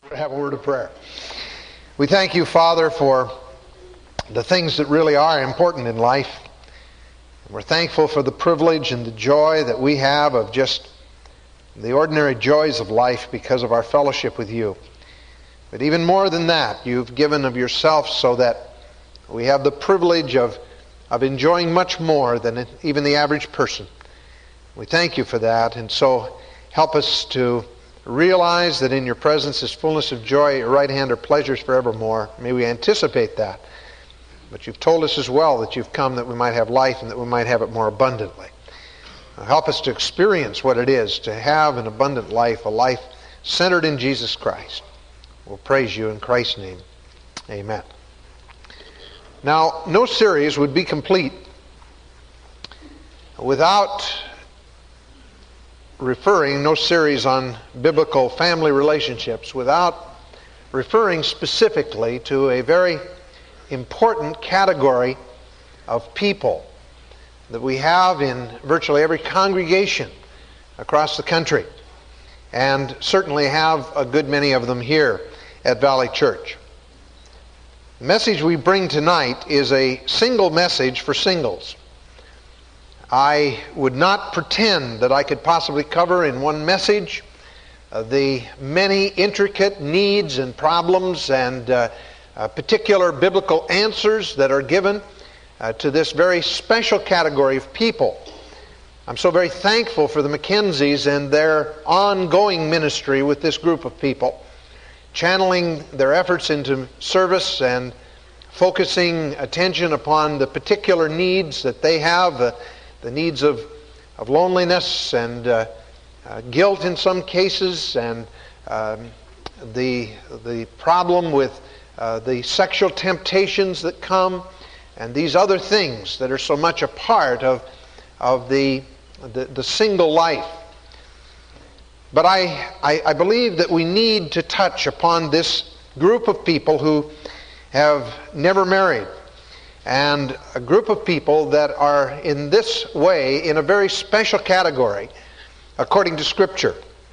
Have a word of prayer. We thank you, Father, for the things that really are important in life. We're thankful for the privilege and the joy that we have of just the ordinary joys of life because of our fellowship with you. But even more than that, you've given of yourself so that we have the privilege of enjoying much more than even the average person. We thank you for that, and so help us to realize that in your presence is fullness of joy, at your right hand are pleasures forevermore. May we anticipate that. But you've told us as well that you've come that we might have life and that we might have it more abundantly. Help us to experience what it is to have an abundant life, a life centered in Jesus Christ. We'll praise you in Christ's name. Amen. Now, no series would be complete without no series on biblical family relationships without referring specifically to a very important category of people that we have in virtually every congregation across the country, and certainly have a good many of them here at Valley Church. The message we bring tonight is a single message for singles. I would not pretend that I could possibly cover in one message the many intricate needs and problems and particular biblical answers that are given to this very special category of people. I'm so very thankful for the Mackenzies and their ongoing ministry with this group of people, channeling their efforts into service and focusing attention upon the particular needs that they have, the needs of loneliness and guilt in some cases, and the problem with the sexual temptations that come, and these other things that are so much a part of the single life. But I believe that we need to touch upon this group of people who have never married, and a group of people that are in this way in a very special category according to Scripture.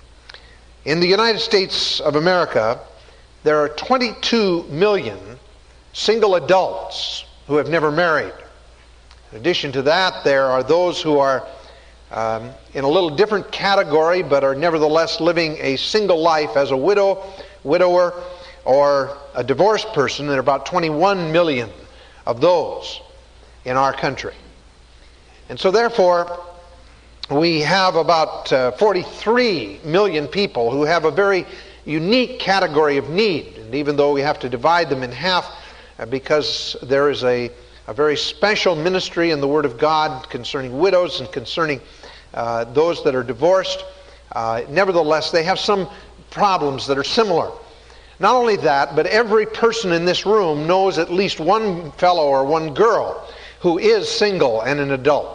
In the United States of America, there are 22 million single adults who have never married. In addition to that, there are those who are in a little different category but are nevertheless living a single life as a widower, or a divorced person. There are about 21 million of those in our country. And so therefore, we have about 43 million people who have a very unique category of need. And even though we have to divide them in half because there is a very special ministry in the Word of God concerning widows and concerning those that are divorced, nevertheless they have some problems that are similar. Not only that, but every person in this room knows at least one fellow or one girl who is single and an adult,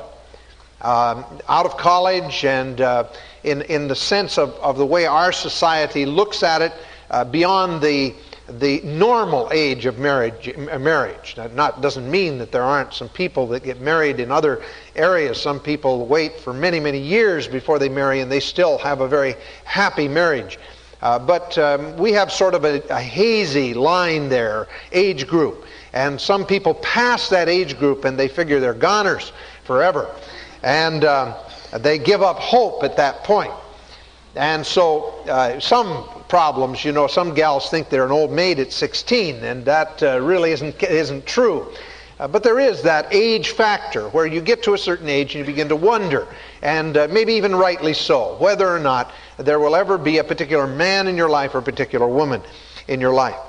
out of college, and in the sense of the way our society looks at it, beyond the normal age of marriage. That doesn't mean that there aren't some people that get married in other areas. Some people wait for many, many years before they marry, and they still have a very happy marriage. But we have sort of a hazy line there, age group. And some people pass that age group and they figure they're goners forever. And they give up hope at that point. And so some problems, some gals think they're an old maid at 16, and that really isn't true. But there is that age factor where you get to a certain age and you begin to wonder, and maybe even rightly so, whether or not there will ever be a particular man in your life or a particular woman in your life.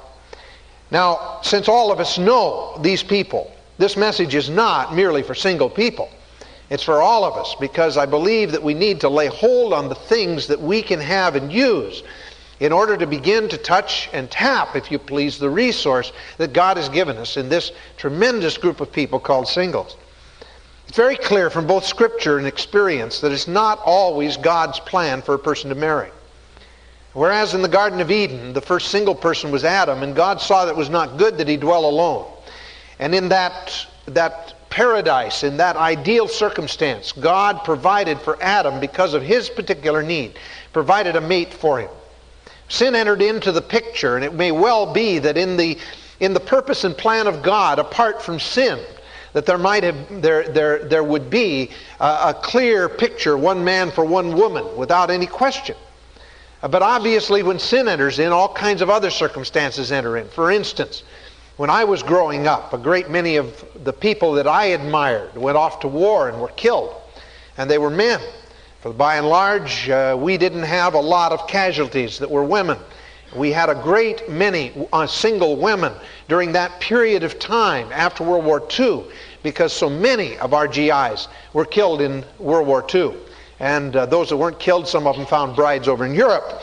Now, since all of us know these people, this message is not merely for single people. It's for all of us, because I believe that we need to lay hold on the things that we can have and use in order to begin to touch and tap, if you please, the resource that God has given us in this tremendous group of people called singles. It's very clear from both Scripture and experience that it's not always God's plan for a person to marry. Whereas in the Garden of Eden, the first single person was Adam, and God saw that it was not good that he dwell alone. And in that paradise, in that ideal circumstance, God provided for Adam, because of his particular need, provided a mate for him. Sin entered into the picture, and it may well be that in the purpose and plan of God, apart from sin, that there would be a clear picture, one man for one woman, without any question. But obviously when sin enters in, all kinds of other circumstances enter in. For instance, when I was growing up, a great many of the people that I admired went off to war and were killed. And they were men. For by and large, we didn't have a lot of casualties that were women. We had a great many single women during that period of time after World War II, because so many of our GIs were killed in World War II. And those that weren't killed, some of them found brides over in Europe,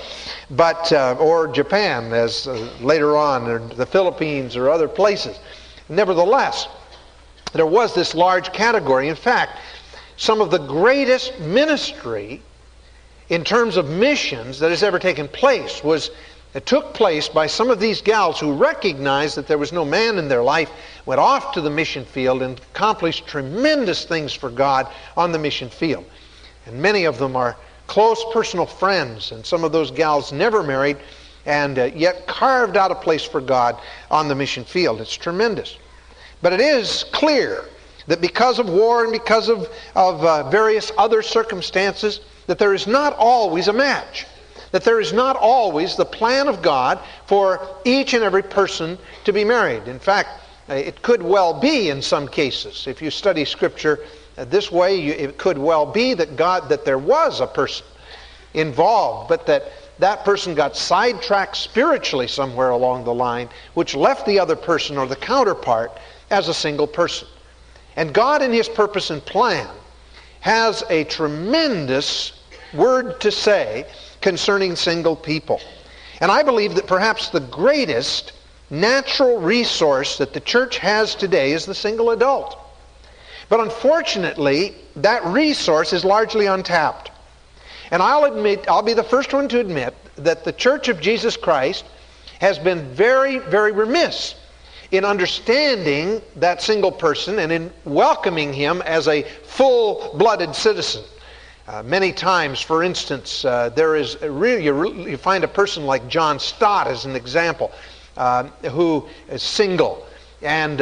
or Japan, as later on, or the Philippines or other places. Nevertheless, there was this large category. In fact, some of the greatest ministry in terms of missions that has ever taken place it took place by some of these gals who recognized that there was no man in their life, went off to the mission field and accomplished tremendous things for God on the mission field. And many of them are close personal friends, and some of those gals never married, and yet carved out a place for God on the mission field. It's tremendous. But it is clear that because of war and because of various other circumstances, that there is not always a match. That there is not always the plan of God for each and every person to be married. In fact, it could well be in some cases, if you study Scripture this way, it could well be that there was a person involved, but that person got sidetracked spiritually somewhere along the line, which left the other person or the counterpart as a single person. And God, in His purpose and plan, has a tremendous word to say concerning single people. And I believe that perhaps the greatest natural resource that the church has today is the single adult. But unfortunately, that resource is largely untapped. And I'll be the first one to admit that the Church of Jesus Christ has been very, very remiss in understanding that single person and in welcoming him as a full-blooded citizen. Many times, for instance, you find a person like John Stott as an example, who is single, and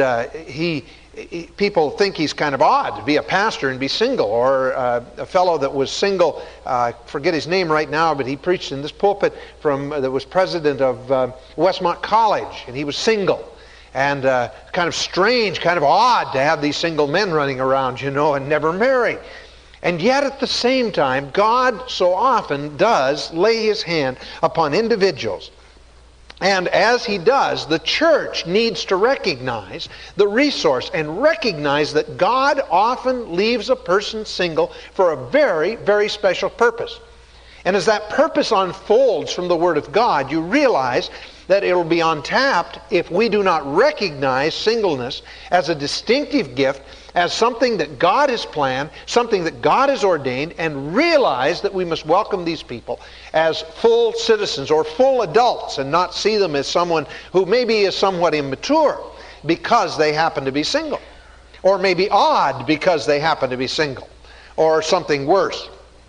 people think he's kind of odd to be a pastor and be single, or a fellow that was single, I forget his name right now, but he preached in this pulpit that was president of Westmont College, and he was single. And kind of strange, kind of odd to have these single men running around, and never married. And yet at the same time, God so often does lay His hand upon individuals. And as He does, the church needs to recognize the resource and recognize that God often leaves a person single for a very, very special purpose. And as that purpose unfolds from the Word of God, you realize that it will be untapped if we do not recognize singleness as a distinctive gift, as something that God has planned, something that God has ordained, and realize that we must welcome these people as full citizens or full adults and not see them as someone who maybe is somewhat immature because they happen to be single, or maybe odd because they happen to be single, or something worse.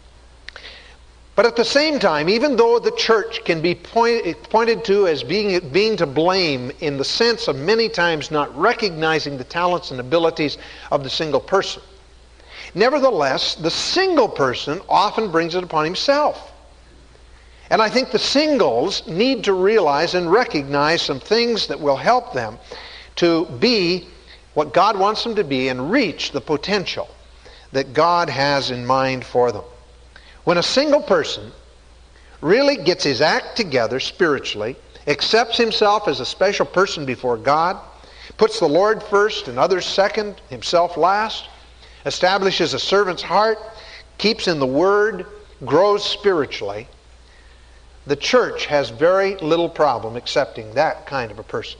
But at the same time, even though the church can be pointed to as being to blame in the sense of many times not recognizing the talents and abilities of the single person, nevertheless, the single person often brings it upon himself. And I think the singles need to realize and recognize some things that will help them to be what God wants them to be and reach the potential that God has in mind for them. When a single person really gets his act together spiritually, accepts himself as a special person before God, puts the Lord first and others second, himself last, establishes a servant's heart, keeps in the Word, grows spiritually, the church has very little problem accepting that kind of a person.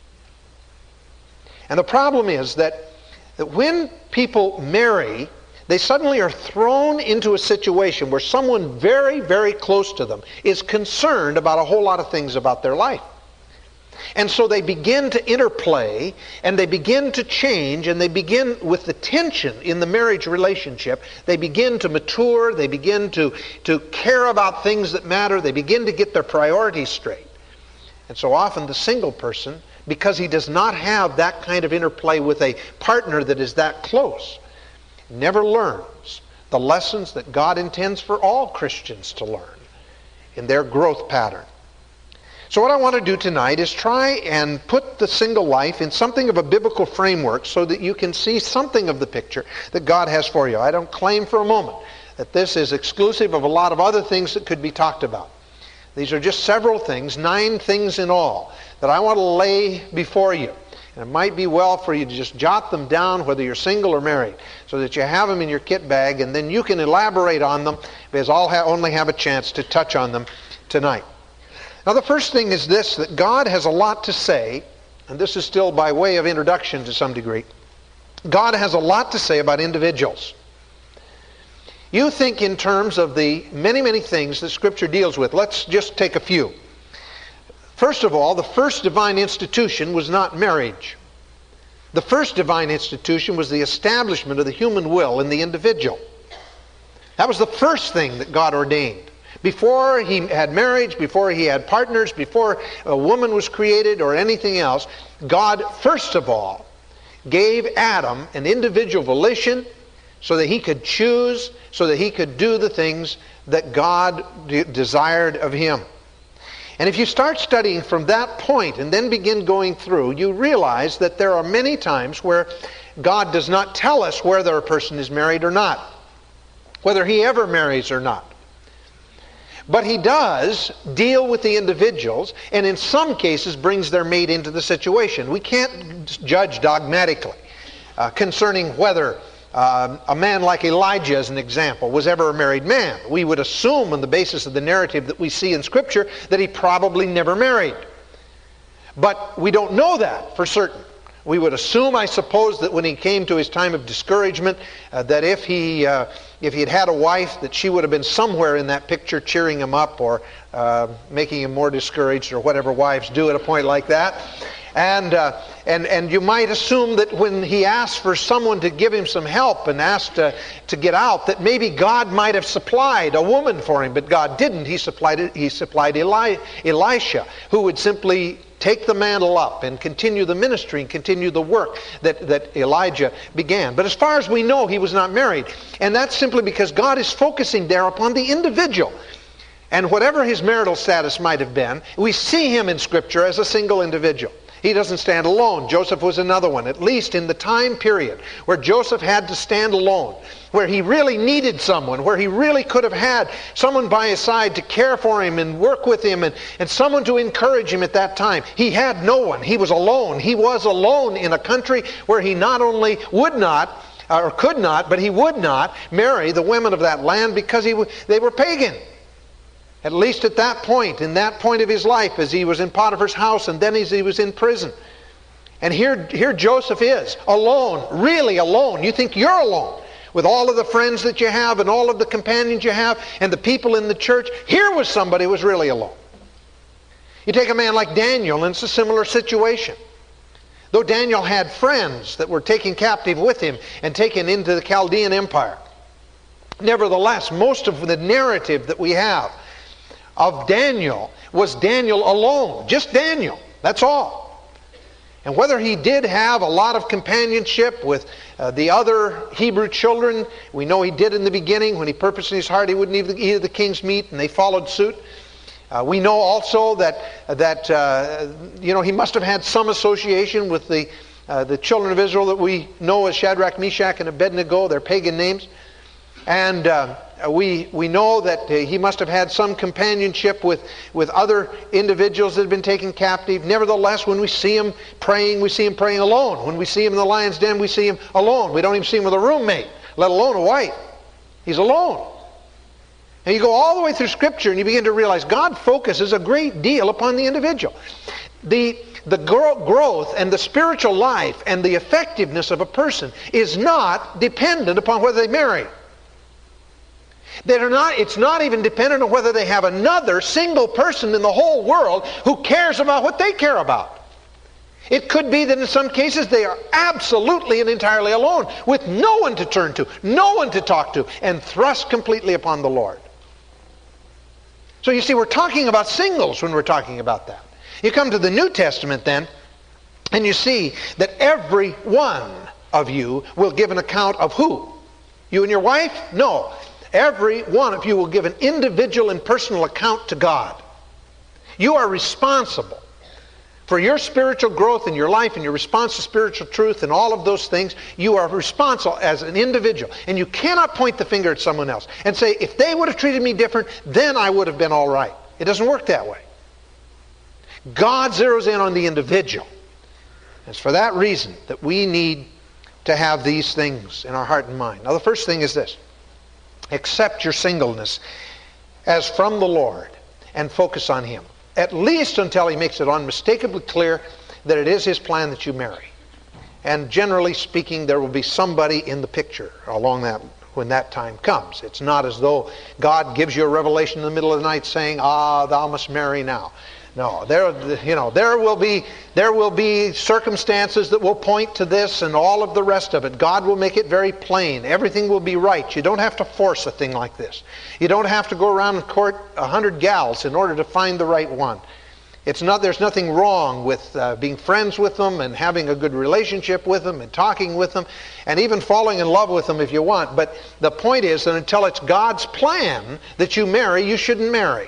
And the problem is that when people marry, they suddenly are thrown into a situation where someone very, very close to them is concerned about a whole lot of things about their life. And so they begin to interplay, and they begin to change, and they begin with the tension in the marriage relationship. They begin to mature, they begin to care about things that matter, they begin to get their priorities straight. And so often the single person, because he does not have that kind of interplay with a partner that is that close, never learns the lessons that God intends for all Christians to learn in their growth pattern. So what I want to do tonight is try and put the single life in something of a biblical framework so that you can see something of the picture that God has for you. I don't claim for a moment that this is exclusive of a lot of other things that could be talked about. These are just several things, 9 things in all, that I want to lay before you. And it might be well for you to just jot them down, whether you're single or married, so that you have them in your kit bag, and then you can elaborate on them, because I'll only have a chance to touch on them tonight. Now the first thing is this, that God has a lot to say, and this is still by way of introduction to some degree. God has a lot to say about individuals. You think in terms of the many, many things that Scripture deals with. Let's just take a few. First of all, the first divine institution was not marriage. The first divine institution was the establishment of the human will in the individual. That was the first thing that God ordained. Before he had marriage, before he had partners, before a woman was created or anything else, God first of all gave Adam an individual volition so that he could choose, so that he could do the things that God desired of him. And if you start studying from that point and then begin going through, you realize that there are many times where God does not tell us whether a person is married or not, whether he ever marries or not. But he does deal with the individuals, and in some cases brings their mate into the situation. We can't judge dogmatically concerning whether a man like Elijah, as an example, was ever a married man. We would assume on the basis of the narrative that we see in Scripture that he probably never married. But we don't know that for certain. We would assume, I suppose, that when he came to his time of discouragement, that if he had had a wife, that she would have been somewhere in that picture cheering him up or making him more discouraged, or whatever wives do at a point like that. And you might assume that when he asked for someone to give him some help and asked to get out, that maybe God might have supplied a woman for him, but God didn't. He supplied Elisha, who would simply take the mantle up and continue the ministry and continue the work that Elijah began. But as far as we know, he was not married. And that's simply because God is focusing there upon the individual. And whatever his marital status might have been, we see him in Scripture as a single individual. He doesn't stand alone. Joseph was another one, at least in the time period where Joseph had to stand alone, where he really needed someone, where he really could have had someone by his side to care for him and work with him and someone to encourage him at that time. He had no one. He was alone. He was alone in a country where he not only would not, or could not, but he would not marry the women of that land because they were pagan. At least at that point, in that point of his life, as he was in Potiphar's house and then as he was in prison. And here Joseph is, alone, really alone. You think you're alone with all of the friends that you have and all of the companions you have and the people in the church. Here was somebody who was really alone. You take a man like Daniel, and it's a similar situation. Though Daniel had friends that were taken captive with him and taken into the Chaldean Empire, nevertheless, most of the narrative that we have of Daniel was Daniel alone. Just Daniel. That's all. And whether he did have a lot of companionship with the other Hebrew children, we know he did in the beginning when he purposed in his heart he wouldn't eat of the king's meat, and they followed suit. We know also that he must have had some association with the children of Israel that we know as Shadrach, Meshach, and Abednego, their pagan names. And we know that he must have had some companionship with other individuals that had been taken captive. Nevertheless, when we see him praying alone. When we see him in the lion's den, we see him alone. We don't even see him with a roommate, let alone a wife. He's alone. And you go all the way through Scripture and you begin to realize God focuses a great deal upon the individual. The growth and the spiritual life and the effectiveness of a person is not dependent upon whether they marry. It's not even dependent on whether they have another single person in the whole world who cares about what they care about. It could be that in some cases they are absolutely and entirely alone, with no one to turn to, no one to talk to, and thrust completely upon the Lord. So you see, we're talking about singles when we're talking about that. You come to the New Testament then, and you see that every one of you will give an account of who? You and your wife? No. Every one of you will give an individual and personal account to God. You are responsible for your spiritual growth in your life and your response to spiritual truth and all of those things. You are responsible as an individual. And you cannot point the finger at someone else and say, if they would have treated me different, then I would have been all right. It doesn't work that way. God zeroes in on the individual. It's for that reason that we need to have these things in our heart and mind. Now, the first thing is this. Accept your singleness as from the Lord and focus on Him, at least until He makes it unmistakably clear that it is His plan that you marry. And generally speaking, there will be somebody in the picture along that when that time comes. It's not as though God gives you a revelation in the middle of the night saying, thou must marry now. No, there will be circumstances that will point to this and all of the rest of it. God will make it very plain. Everything will be right. You don't have to force a thing like this. You don't have to go around and court 100 gals in order to find the right one. There's nothing wrong with being friends with them and having a good relationship with them and talking with them and even falling in love with them if you want. But the point is that until it's God's plan that you marry, you shouldn't marry.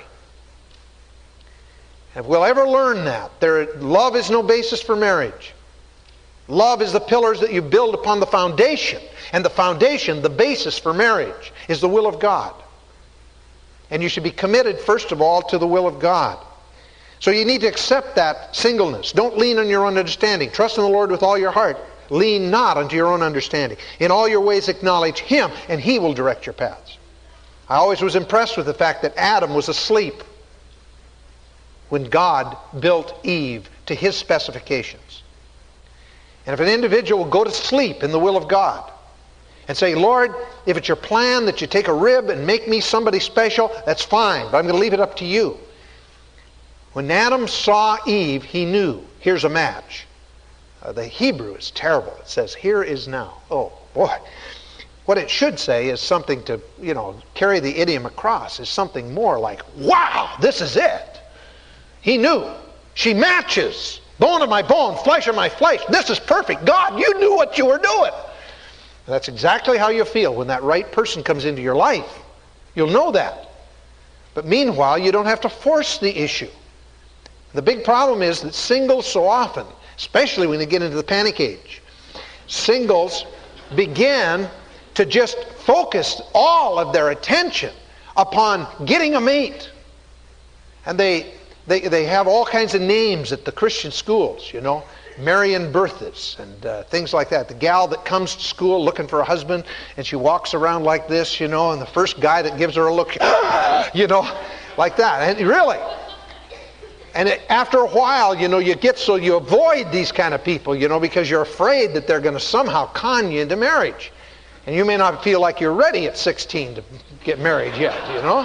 If we'll ever learn that, love is no basis for marriage. Love is the pillars that you build upon the foundation. And the foundation, the basis for marriage, is the will of God. And you should be committed, first of all, to the will of God. So you need to accept that singleness. Don't lean on your own understanding. Trust in the Lord with all your heart. Lean not unto your own understanding. In all your ways acknowledge Him, and He will direct your paths. I always was impressed with the fact that Adam was asleep when God built Eve to His specifications. And if an individual will go to sleep in the will of God and say, Lord, if it's your plan that you take a rib and make me somebody special, that's fine, but I'm going to leave it up to you. When Adam saw Eve, he knew, here's a match. The Hebrew is terrible. It says, here is now. Oh, boy. What it should say is something to, carry the idiom across, is something more like, wow, this is it. He knew. She matches. Bone of my bone, flesh of my flesh. This is perfect. God, you knew what you were doing. And that's exactly how you feel when that right person comes into your life. You'll know that. But meanwhile, you don't have to force the issue. The big problem is that singles so often, especially when they get into the panic age, singles begin to just focus all of their attention upon getting a mate. And they have all kinds of names at the Christian schools, Marian Berthas and things like that. The gal that comes to school looking for a husband and she walks around like this, and the first guy that gives her a look, like that. And really. And after a while, you avoid these kind of people, because you're afraid that they're going to somehow con you into marriage. And you may not feel like you're ready at 16 to get married yet,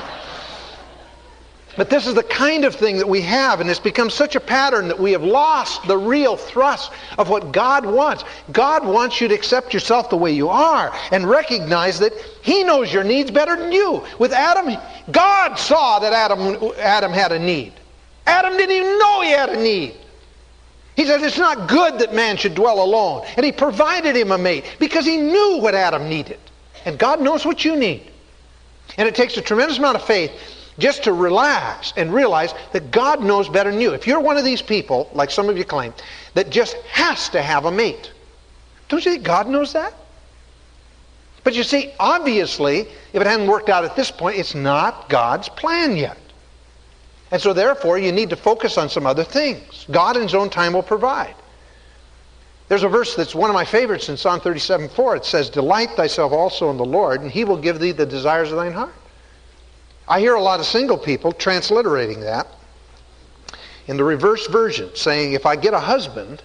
But this is the kind of thing that we have, and it's become such a pattern that we have lost the real thrust of what God wants. God wants you to accept yourself the way you are and recognize that He knows your needs better than you. With Adam, God saw that Adam had a need. Adam didn't even know he had a need. He said it's not good that man should dwell alone. And He provided him a mate because He knew what Adam needed. And God knows what you need. And it takes a tremendous amount of faith just to relax and realize that God knows better than you. If you're one of these people, like some of you claim, that just has to have a mate, don't you think God knows that? But you see, obviously, if it hadn't worked out at this point, it's not God's plan yet. And so therefore, you need to focus on some other things. God in His own time will provide. There's a verse that's one of my favorites in Psalm 37:4. It says, delight thyself also in the Lord, and He will give thee the desires of thine heart. I hear a lot of single people transliterating that in the reverse version, saying, if I get a husband,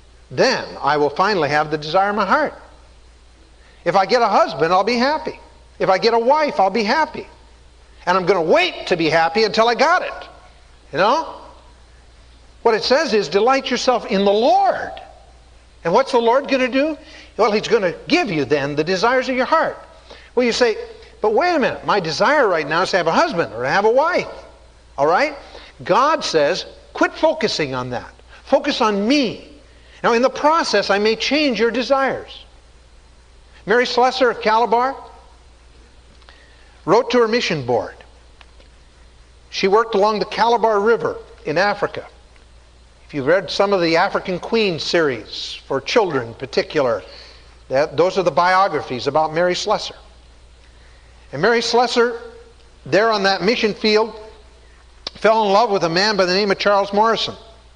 then I will finally have the desire of my heart. If I get a husband, I'll be happy. If I get a wife, I'll be happy. And I'm going to wait to be happy until I got it. You know? What it says is, delight yourself in the Lord. And what's the Lord going to do? Well, He's going to give you then the desires of your heart. Well, you say, but wait a minute. My desire right now is to have a husband or to have a wife. All right? God says, quit focusing on that. Focus on me. Now, in the process, I may change your desires. Mary Slessor of Calabar wrote to her mission board. She worked along the Calabar River in Africa. If you've read some of the African Queen series for children in particular, those are the biographies about Mary Slessor. And Mary Slessor, there on that mission field, fell in love with a man by the name of Charles Morrison.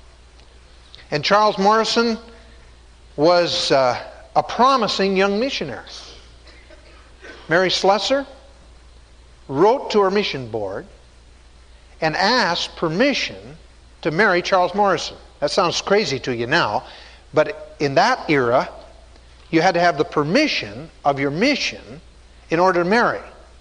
And Charles Morrison was a promising young missionary. Mary Slessor wrote to her mission board and asked permission to marry Charles Morrison. That sounds crazy to you now, but in that era, you had to have the permission of your mission in order to marry.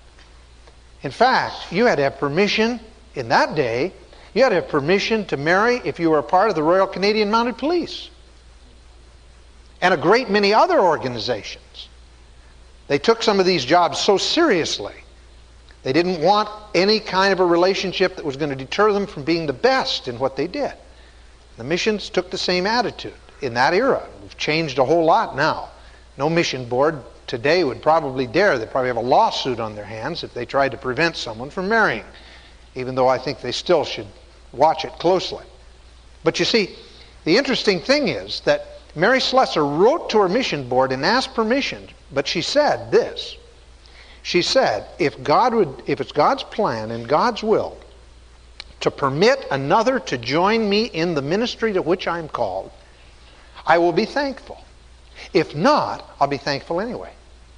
In fact, you had to have permission in that day. You had to have permission to marry if you were a part of the Royal Canadian Mounted Police and a great many other organizations. They took some of these jobs so seriously. They didn't want any kind of a relationship that was going to deter them from being the best in what they did. The missions took the same attitude in that era. We've changed a whole lot now. No mission board today would probably dare. They'd probably have a lawsuit on their hands if they tried to prevent someone from marrying, even though I think they still should watch it closely. But you see, the interesting thing is that Mary Slessor wrote to her mission board and asked permission, but she said this. She said, if it's God's plan and God's will to permit another to join me in the ministry to which I am called, I will be thankful. If not, I'll be thankful anyway.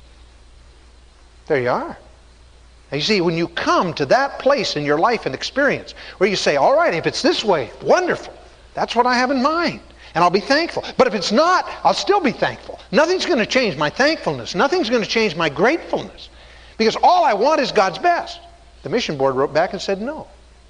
There you are. Now you see, when you come to that place in your life and experience where you say, all right, if it's this way, wonderful. That's what I have in mind. And I'll be thankful. But if it's not, I'll still be thankful. Nothing's going to change my thankfulness. Nothing's going to change my gratefulness. Because all I want is God's best. The mission board wrote back and said no.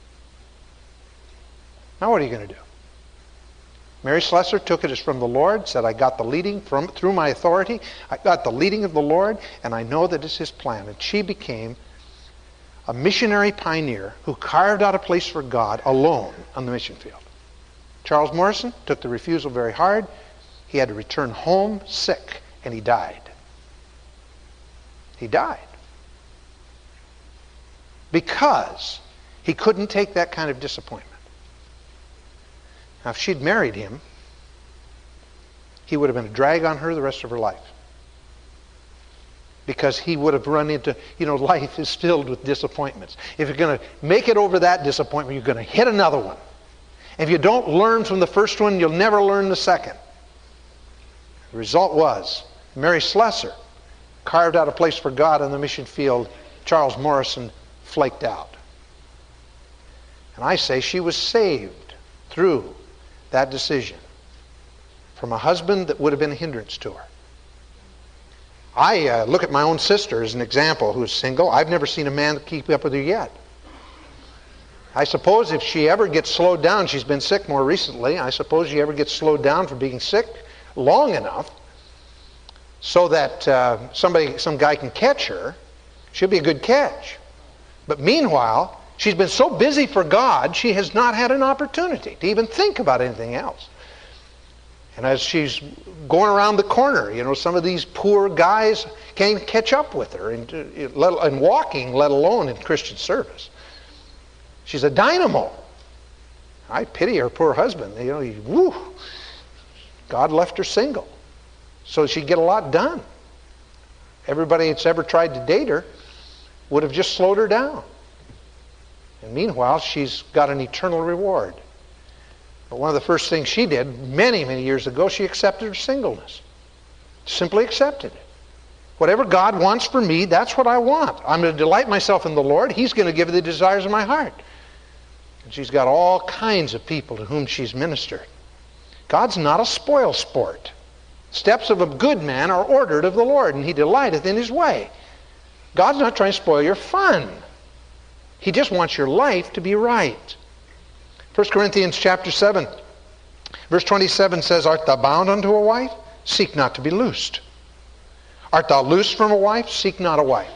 Now what are you going to do? Mary Slessor took it as from the Lord, said, I got the leading through my authority. I got the leading of the Lord, and I know that it's His plan. And she became a missionary pioneer who carved out a place for God alone on the mission field. Charles Morrison took the refusal very hard. He had to return home sick, and he died. He died. Because he couldn't take that kind of disappointment. Now, if she'd married him, he would have been a drag on her the rest of her life. Because he would have run into, life is filled with disappointments. If you're going to make it over that disappointment, you're going to hit another one. If you don't learn from the first one, you'll never learn the second. The result was, Mary Slessor carved out a place for God on the mission field. Charles Morrison flaked out. And I say she was saved through that decision from a husband that would have been a hindrance to her. I look at my own sister as an example who's single. I've never seen a man keep up with her yet. I suppose if she ever gets slowed down, she's been sick more recently, I suppose she ever gets slowed down from being sick long enough so that some guy can catch her, she'll be a good catch. But meanwhile, she's been so busy for God, she has not had an opportunity to even think about anything else. And as she's going around the corner, some of these poor guys can't even catch up with her in walking, let alone in Christian service. She's a dynamo. I pity her poor husband. God left her single so she'd get a lot done. Everybody that's ever tried to date her would have just slowed her down. And meanwhile, she's got an eternal reward. But one of the first things she did many, many years ago, she accepted her singleness. Simply accepted it. Whatever God wants for me, that's what I want. I'm going to delight myself in the Lord. He's going to give me the desires of my heart. And she's got all kinds of people to whom she's ministered. God's not a spoil sport. Steps of a good man are ordered of the Lord, and He delighteth in His way. God's not trying to spoil your fun. He just wants your life to be right. 1 Corinthians chapter 7, verse 27 says, Art thou bound unto a wife? Seek not to be loosed. Art thou loosed from a wife? Seek not a wife.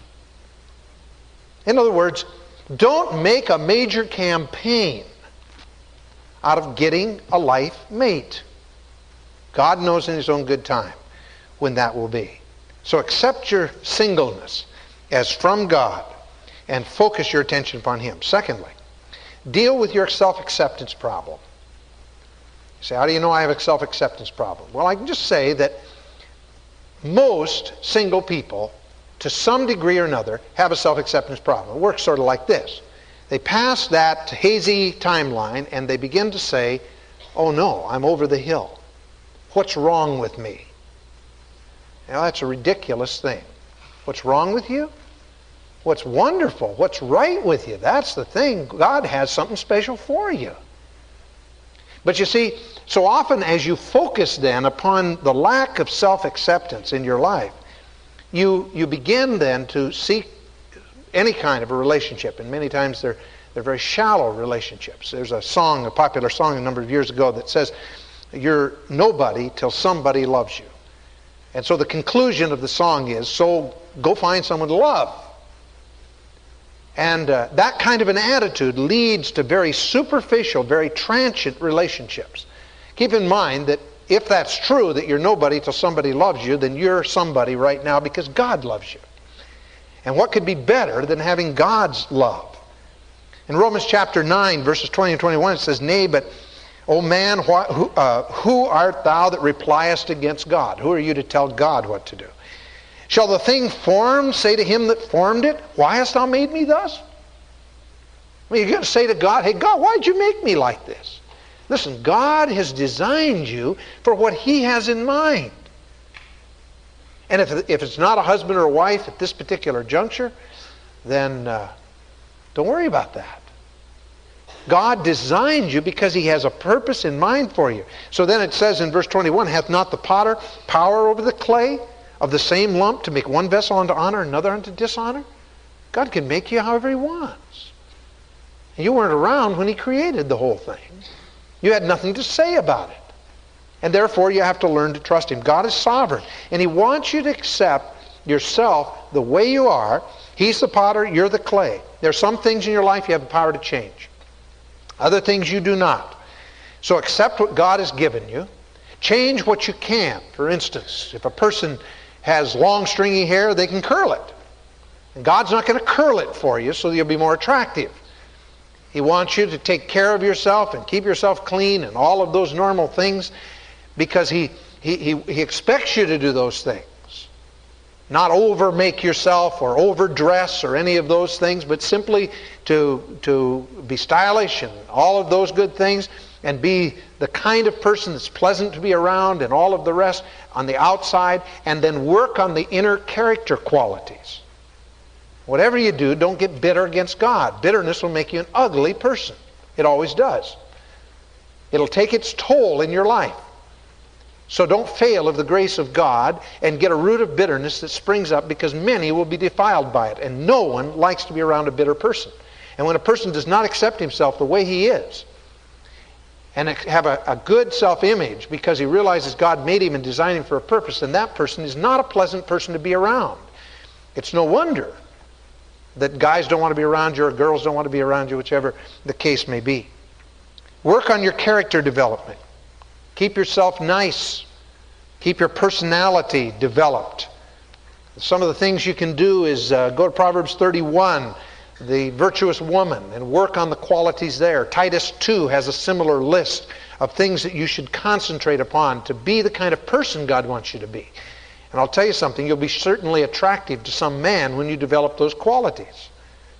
In other words, don't make a major campaign out of getting a life mate. God knows in His own good time when that will be. So accept your singleness as from God and focus your attention upon Him. Secondly, deal with your self-acceptance problem. You say, how do you know I have a self-acceptance problem? Well, I can just say that most single people, to some degree or another, have a self-acceptance problem. It works sort of like this. They pass that hazy timeline and they begin to say, oh no, I'm over the hill. What's wrong with me? Now that's a ridiculous thing. What's wrong with you? What's wonderful? What's right with you? That's the thing. God has something special for you. But you see, so often as you focus then upon the lack of self-acceptance in your life, you begin then to seek any kind of a relationship. And many times they're very shallow relationships. There's a song, a popular song a number of years ago that says, you're nobody till somebody loves you. And so the conclusion of the song is, so go find someone to love. And that kind of an attitude leads to very superficial, very transient relationships. Keep in mind that if that's true, that you're nobody till somebody loves you, then you're somebody right now because God loves you. And what could be better than having God's love? In Romans chapter 9, verses 20 and 21, it says, Nay, but, O man, who art thou that repliest against God? Who are you to tell God what to do? Shall the thing formed say to him that formed it, Why hast thou made me thus? I mean, you're going to say to God, Hey, God, why did you make me like this? Listen, God has designed you for what He has in mind. And if it's not a husband or a wife at this particular juncture, then don't worry about that. God designed you because He has a purpose in mind for you. So then it says in verse 21, Hath not the potter power over the clay of the same lump to make one vessel unto honor and another unto dishonor? God can make you however He wants. And you weren't around when He created the whole thing. You had nothing to say about it. And therefore you have to learn to trust Him. God is sovereign. And He wants you to accept yourself the way you are. He's the potter, you're the clay. There are some things in your life you have the power to change. Other things you do not. So accept what God has given you. Change what you can. For instance, if a person has long stringy hair, they can curl it. And God's not going to curl it for you so that you'll be more attractive. He wants you to take care of yourself and keep yourself clean and all of those normal things because He expects you to do those things. Not over make yourself or overdress or any of those things, but simply to be stylish and all of those good things and be the kind of person that's pleasant to be around and all of the rest on the outside, and then work on the inner character qualities. Whatever you do, don't get bitter against God. Bitterness will make you an ugly person. It always does. It'll take its toll in your life. So don't fail of the grace of God and get a root of bitterness that springs up, because many will be defiled by it. And no one likes to be around a bitter person. And when a person does not accept himself the way he is and have a good self-image because he realizes God made him and designed him for a purpose, then that person is not a pleasant person to be around. It's no wonder that guys don't want to be around you or girls don't want to be around you, whichever the case may be. Work on your character development. Keep yourself nice. Keep your personality developed. Some of the things you can do is go to Proverbs 31, the virtuous woman, and work on the qualities there. Titus 2 has a similar list of things that you should concentrate upon to be the kind of person God wants you to be. And I'll tell you something, you'll be certainly attractive to some man when you develop those qualities.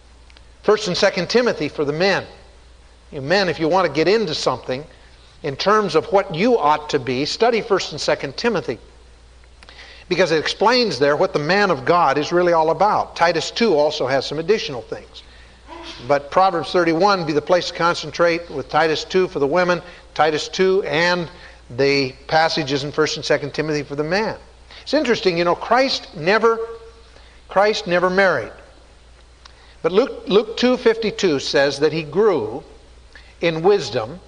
1 and 2 Timothy for the men. You men, if you want to get into something in terms of what you ought to be, study 1 and 2 Timothy. Because it explains there what the man of God is really all about. Titus 2 also has some additional things. But Proverbs 31 would be the place to concentrate, with Titus 2 for the women, Titus 2 and the passages in 1 and 2 Timothy for the man. It's interesting, Christ never Christ never married. But Luke 2:52 says that he grew in wisdom,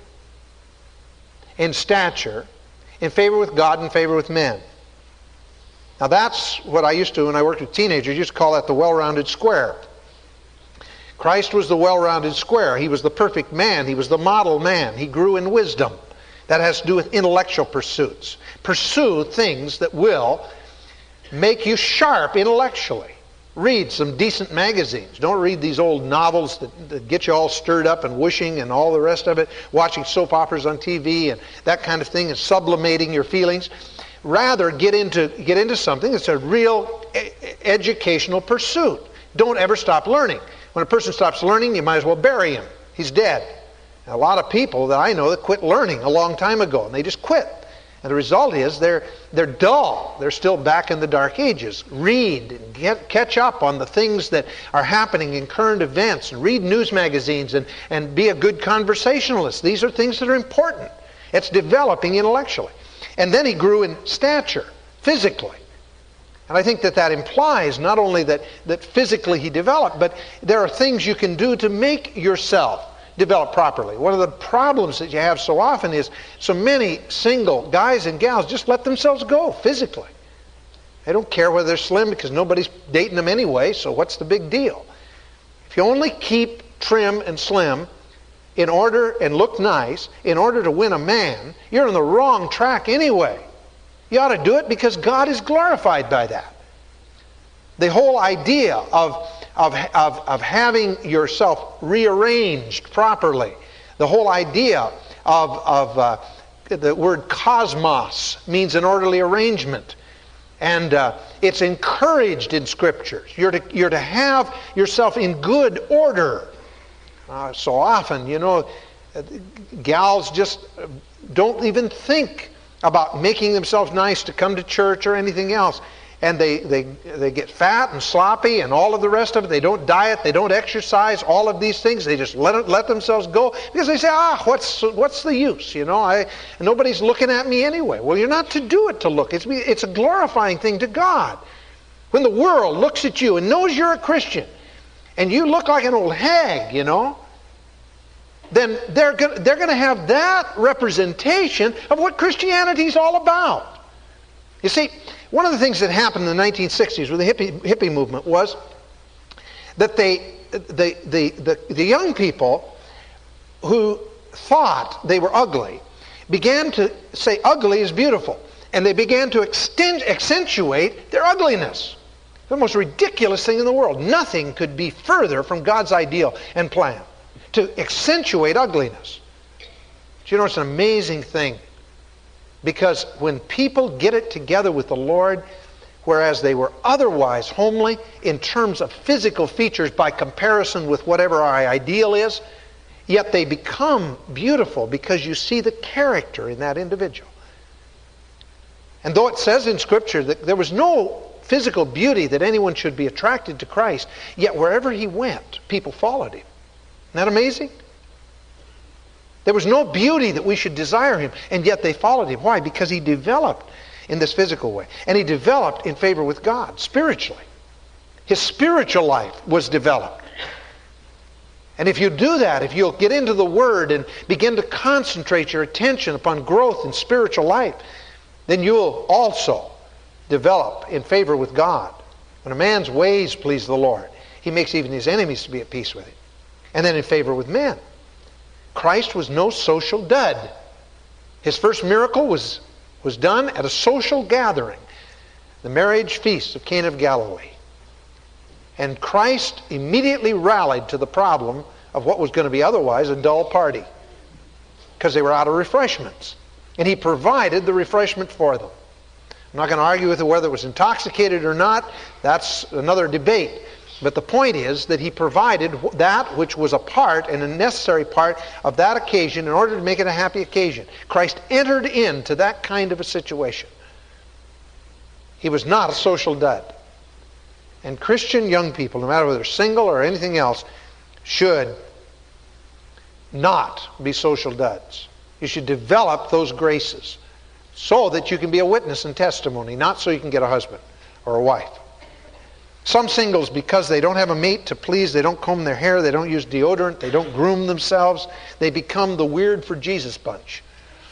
in stature, in favor with God, and favor with men. Now that's what I used to, when I worked with teenagers, used to call that the well-rounded square. Christ was the well-rounded square. He was the perfect man. He was the model man. He grew in wisdom. That has to do with intellectual pursuits. Pursue things that will make you sharp intellectually. Read some decent magazines. Don't read these old novels that get you all stirred up and wishing and all the rest of it, watching soap operas on TV and that kind of thing and sublimating your feelings. Rather, get into something that's a real educational pursuit. Don't ever stop learning. When a person stops learning, you might as well bury him. He's dead. And a lot of people that I know that quit learning a long time ago, and they just quit. And the result is they're dull. They're still back in the dark ages. Read and catch up on the things that are happening in current events, and read news magazines and be a good conversationalist. These are things that are important. It's developing intellectually. And then he grew in stature, physically. And I think that implies not only that physically he developed, but there are things you can do to make yourself develop properly. One of the problems that you have so often is so many single guys and gals just let themselves go physically. They don't care whether they're slim because nobody's dating them anyway, so what's the big deal? If you only keep trim and slim in order and look nice in order to win a man, you're on the wrong track anyway. You ought to do it because God is glorified by that. The whole idea of having yourself rearranged properly, the whole idea of the word cosmos means an orderly arrangement. And it's encouraged in Scriptures. You're to have yourself in good order. So often, gals just don't even think about making themselves nice to come to church or anything else. And they get fat and sloppy and all of the rest of it. They don't diet, they don't exercise, all of these things. They just let themselves go because they say, what's the use? Nobody's looking at me anyway. Well, you're not to do it to look. It's a glorifying thing to God. When the world looks at you and knows you're a Christian and you look like an old hag, then they're going to have that representation of what Christianity is all about. You see, one of the things that happened in the 1960s with the hippie movement was that the young people who thought they were ugly began to say ugly is beautiful, and they began to accentuate their ugliness. The most ridiculous thing in the world. Nothing could be further from God's ideal and plan, to accentuate ugliness. But it's an amazing thing. Because when people get it together with the Lord, whereas they were otherwise homely in terms of physical features by comparison with whatever our ideal is, yet they become beautiful because you see the character in that individual. And though it says in Scripture that there was no physical beauty that anyone should be attracted to Christ, yet wherever he went, people followed him. Isn't that amazing? There was no beauty that we should desire him, and yet they followed him. Why? Because he developed in this physical way. And he developed in favor with God, spiritually. His spiritual life was developed. And if you do that, if you'll get into the Word and begin to concentrate your attention upon growth in spiritual life, then you'll also develop in favor with God. When a man's ways please the Lord, he makes even his enemies to be at peace with him. And then in favor with men. Christ was no social dud. His first miracle was done at a social gathering, the marriage feast of Cana of Galilee. And Christ immediately rallied to the problem of what was going to be otherwise a dull party, because they were out of refreshments. And he provided the refreshment for them. I'm not going to argue with whether it was intoxicated or not. That's another debate. But the point is that he provided that which was a part and a necessary part of that occasion in order to make it a happy occasion. Christ entered into that kind of a situation. He was not a social dud. And Christian young people, no matter whether they're single or anything else, should not be social duds. You should develop those graces so that you can be a witness and testimony, not so you can get a husband or a wife. Some singles, because they don't have a mate to please, they don't comb their hair, they don't use deodorant, they don't groom themselves, they become the weird for Jesus bunch.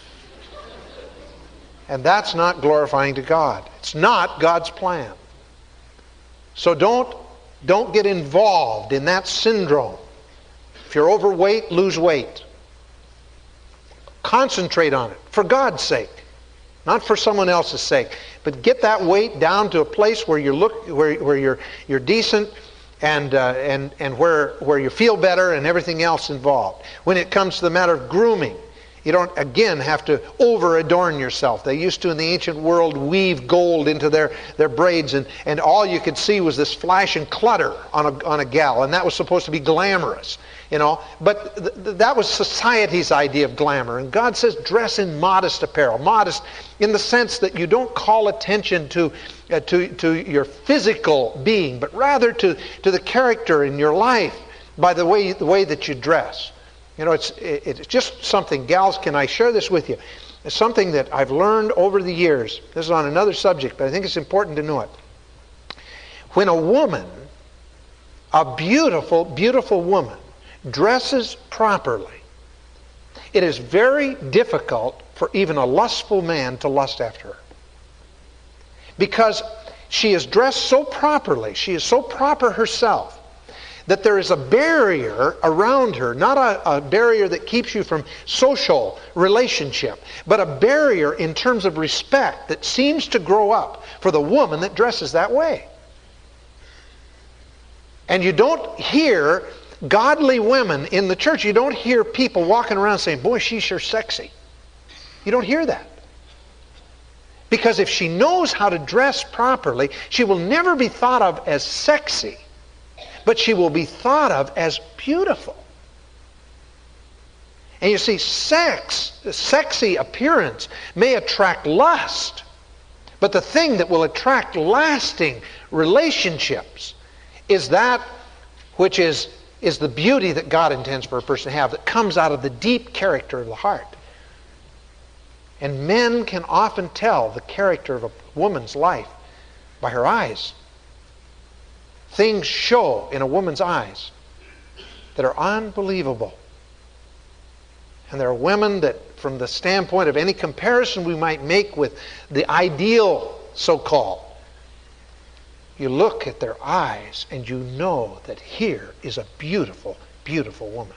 And that's not glorifying to God. It's not God's plan. So don't get involved in that syndrome. If you're overweight, lose weight. Concentrate on it, for God's sake. Not for someone else's sake. But get that weight down to a place where you're decent and where you feel better and everything else involved. When it comes to the matter of grooming, you don't, again, have to over-adorn yourself. They used to, in the ancient world, weave gold into their braids, and all you could see was this flash and clutter on a gal, and that was supposed to be glamorous. But that was society's idea of glamour. And God says dress in modest apparel. Modest in the sense that you don't call attention to your physical being, but rather to the character in your life by the way that you dress. It's just something, gals, can I share this with you? It's something that I've learned over the years. This is on another subject, but I think it's important to know it. When a woman, a beautiful, beautiful woman, dresses properly, it is very difficult for even a lustful man to lust after her. Because she is dressed so properly, she is so proper herself, that there is a barrier around her, not a barrier that keeps you from social relationship, but a barrier in terms of respect that seems to grow up for the woman that dresses that way. And you don't hear godly women in the church, you don't hear people walking around saying, boy, she's sure sexy. You don't hear that. Because if she knows how to dress properly, she will never be thought of as sexy, but she will be thought of as beautiful. And you see, sexy appearance may attract lust, but the thing that will attract lasting relationships is that which is the beauty that God intends for a person to have, that comes out of the deep character of the heart. And men can often tell the character of a woman's life by her eyes. Things show in a woman's eyes that are unbelievable. And there are women that, from the standpoint of any comparison we might make with the ideal, so-called, you look at their eyes and you know that here is a beautiful, beautiful woman.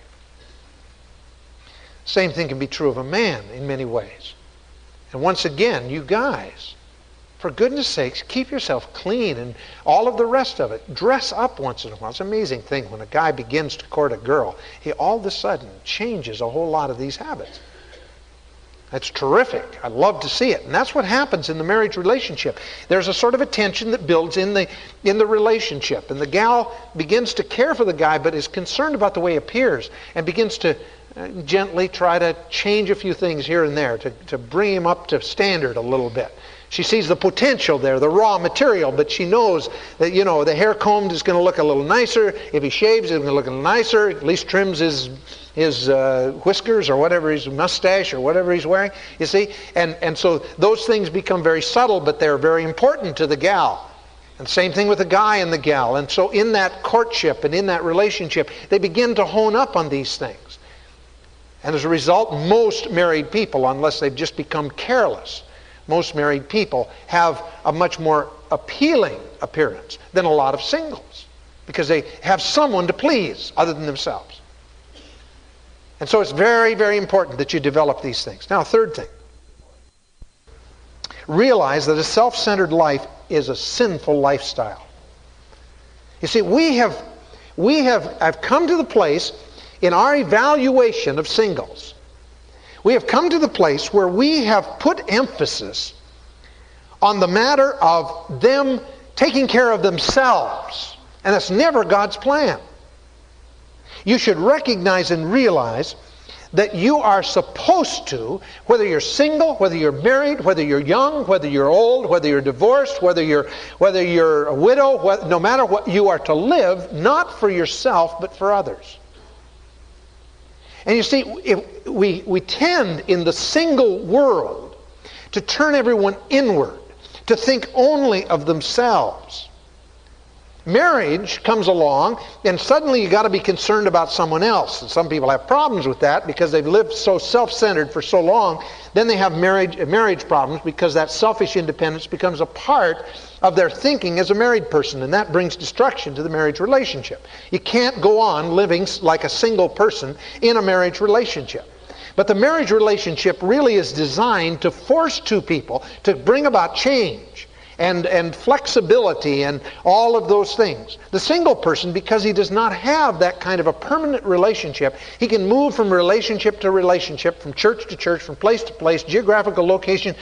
Same thing can be true of a man in many ways. And once again, you guys, for goodness sakes, keep yourself clean and all of the rest of it. Dress up once in a while. It's an amazing thing when a guy begins to court a girl. He all of a sudden changes a whole lot of these habits. That's terrific. I love to see it. And that's what happens in the marriage relationship. There's a sort of a tension that builds in the relationship. And the gal begins to care for the guy, but is concerned about the way he appears and begins to gently try to change a few things here and there to bring him up to standard a little bit. She sees the potential there, the raw material, but she knows that, the hair combed is going to look a little nicer. If he shaves, it's going to look a little nicer. At least trims his whiskers or whatever, his mustache or whatever he's wearing, you see. And so those things become very subtle, but they're very important to the gal. And same thing with the guy and the gal. And so in that courtship and in that relationship, they begin to hone up on these things. And as a result, most married people, unless they've just become careless, most married people have a much more appealing appearance than a lot of singles, because they have someone to please other than themselves. And so it's very, very important that you develop these things. Now, third thing. Realize that a self-centered life is a sinful lifestyle. You see, I've come to the place in our evaluation of singles. We have come to the place where we have put emphasis on the matter of them taking care of themselves. And that's never God's plan. You should recognize and realize that you are supposed to, whether you're single, whether you're married, whether you're young, whether you're old, whether you're divorced, whether you're a widow, no matter what, you are to live not for yourself but for others. And you see, we tend in the single world to turn everyone inward, to think only of themselves. Marriage comes along, and suddenly you got to be concerned about someone else. And some people have problems with that because they've lived so self-centered for so long. Then they have marriage problems because that selfish independence becomes a part of their thinking as a married person, and that brings destruction to the marriage relationship. You can't go on living like a single person in a marriage relationship. But the marriage relationship really is designed to force two people to bring about change and flexibility and all of those things. The single person, because he does not have that kind of a permanent relationship, he can move from relationship to relationship, from church to church, from place to place, geographical location,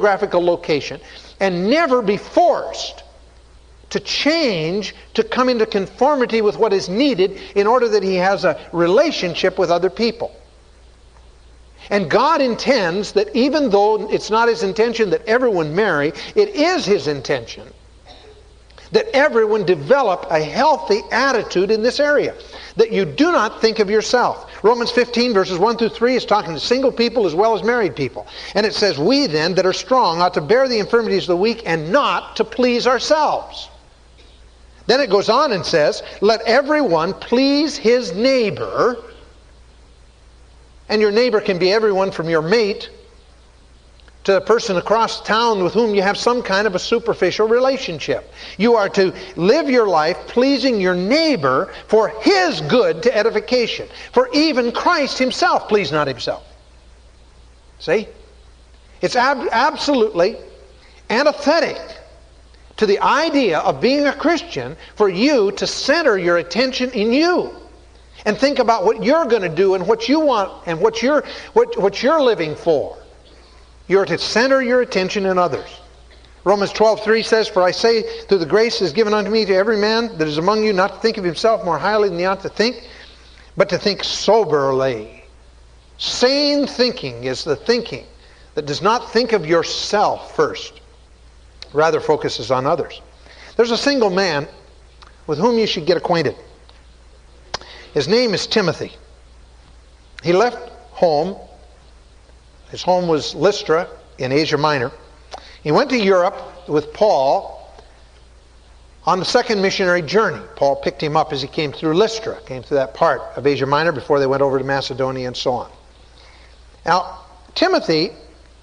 and never be forced to change, to come into conformity with what is needed in order that he has a relationship with other people. And God intends that even though it's not His intention that everyone marry, it is His intention that everyone develop a healthy attitude in this area. That you do not think of yourself. Romans 15 verses 1 through 3 is talking to single people as well as married people. And it says, we then that are strong ought to bear the infirmities of the weak and not to please ourselves. Then it goes on and says, let everyone please his neighbor. And your neighbor can be everyone from your mate to the person across town with whom you have some kind of a superficial relationship. You are to live your life pleasing your neighbor for his good to edification. For even Christ Himself pleased not Himself. See? It's absolutely antithetic to the idea of being a Christian for you to center your attention in you. And think about what you're going to do and what you want and what you're living for. You're to center your attention in others. Romans 12:3 says, for I say, through the grace that is given unto me to every man that is among you, not to think of himself more highly than he ought to think, but to think soberly. Sane thinking is the thinking that does not think of yourself first, rather focuses on others. There's a single man with whom you should get acquainted. His name is Timothy. He left home. His home was Lystra in Asia Minor. He went to Europe with Paul on the second missionary journey. Paul picked him up as he came through Lystra, came through that part of Asia Minor before they went over to Macedonia and so on. Now, Timothy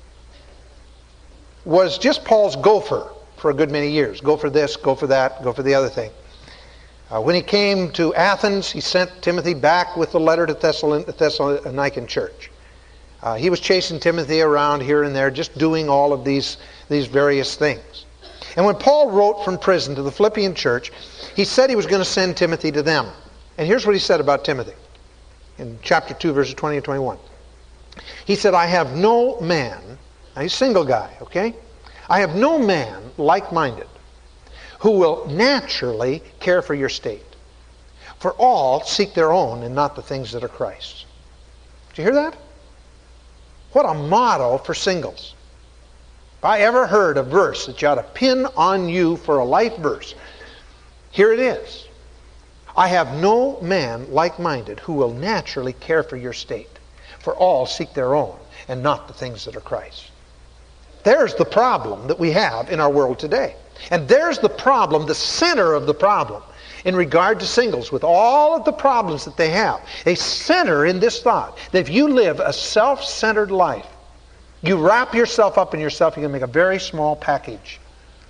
was just Paul's gopher for a good many years. Go for this, go for that, go for the other thing. When he came to Athens, he sent Timothy back with the letter to the Thessalonican church. He was chasing Timothy around here and there, just doing all of these various things. And when Paul wrote from prison to the Philippian church, he said he was going to send Timothy to them. And here's what he said about Timothy in chapter 2, verses 20 and 21. He said, I have no man, now he's a single guy, okay? I have no man like-minded who will naturally care for your state. For all seek their own and not the things that are Christ's. Did you hear that? What a model for singles. If I ever heard a verse that you ought to pin on you for a life verse, here it is. I have no man like-minded who will naturally care for your state. For all seek their own and not the things that are Christ's. There's the problem that we have in our world today. And there's the problem, the center of the problem in regard to singles with all of the problems that they have. They center in this thought that if you live a self-centered life, you wrap yourself up in yourself, you're going to make a very small package.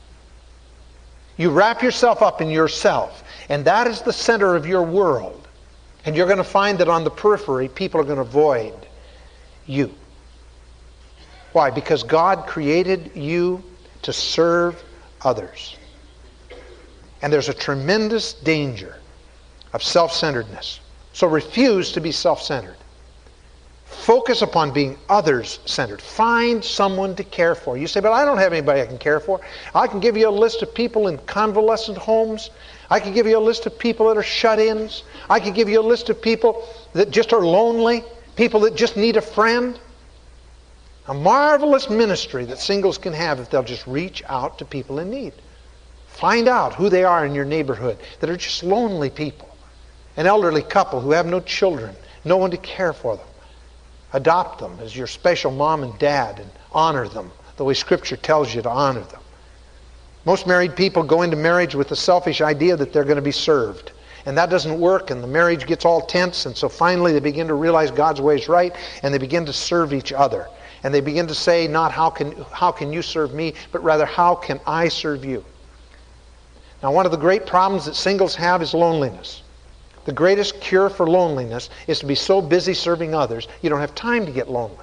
You wrap yourself up in yourself, and that is the center of your world. And you're going to find that on the periphery, people are going to avoid you. Why? Because God created you to serve others. And there's a tremendous danger of self-centeredness. So refuse to be self-centered. Focus upon being others-centered. Find someone to care for. You say, but I don't have anybody I can care for. I can give you a list of people in convalescent homes. I can give you a list of people that are shut-ins. I can give you a list of people that just are lonely. People that just need a friend. A marvelous ministry that singles can have if they'll just reach out to people in need. Find out who they are in your neighborhood that are just lonely people. An elderly couple who have no children, no one to care for them. Adopt them as your special mom and dad and honor them the way Scripture tells you to honor them. Most married people go into marriage with the selfish idea that they're going to be served. And that doesn't work, and the marriage gets all tense, and so finally they begin to realize God's way is right, and they begin to serve each other. And they begin to say, not how can you serve me, but rather how can I serve you? Now, one of the great problems that singles have is loneliness. The greatest cure for loneliness is to be so busy serving others, you don't have time to get lonely.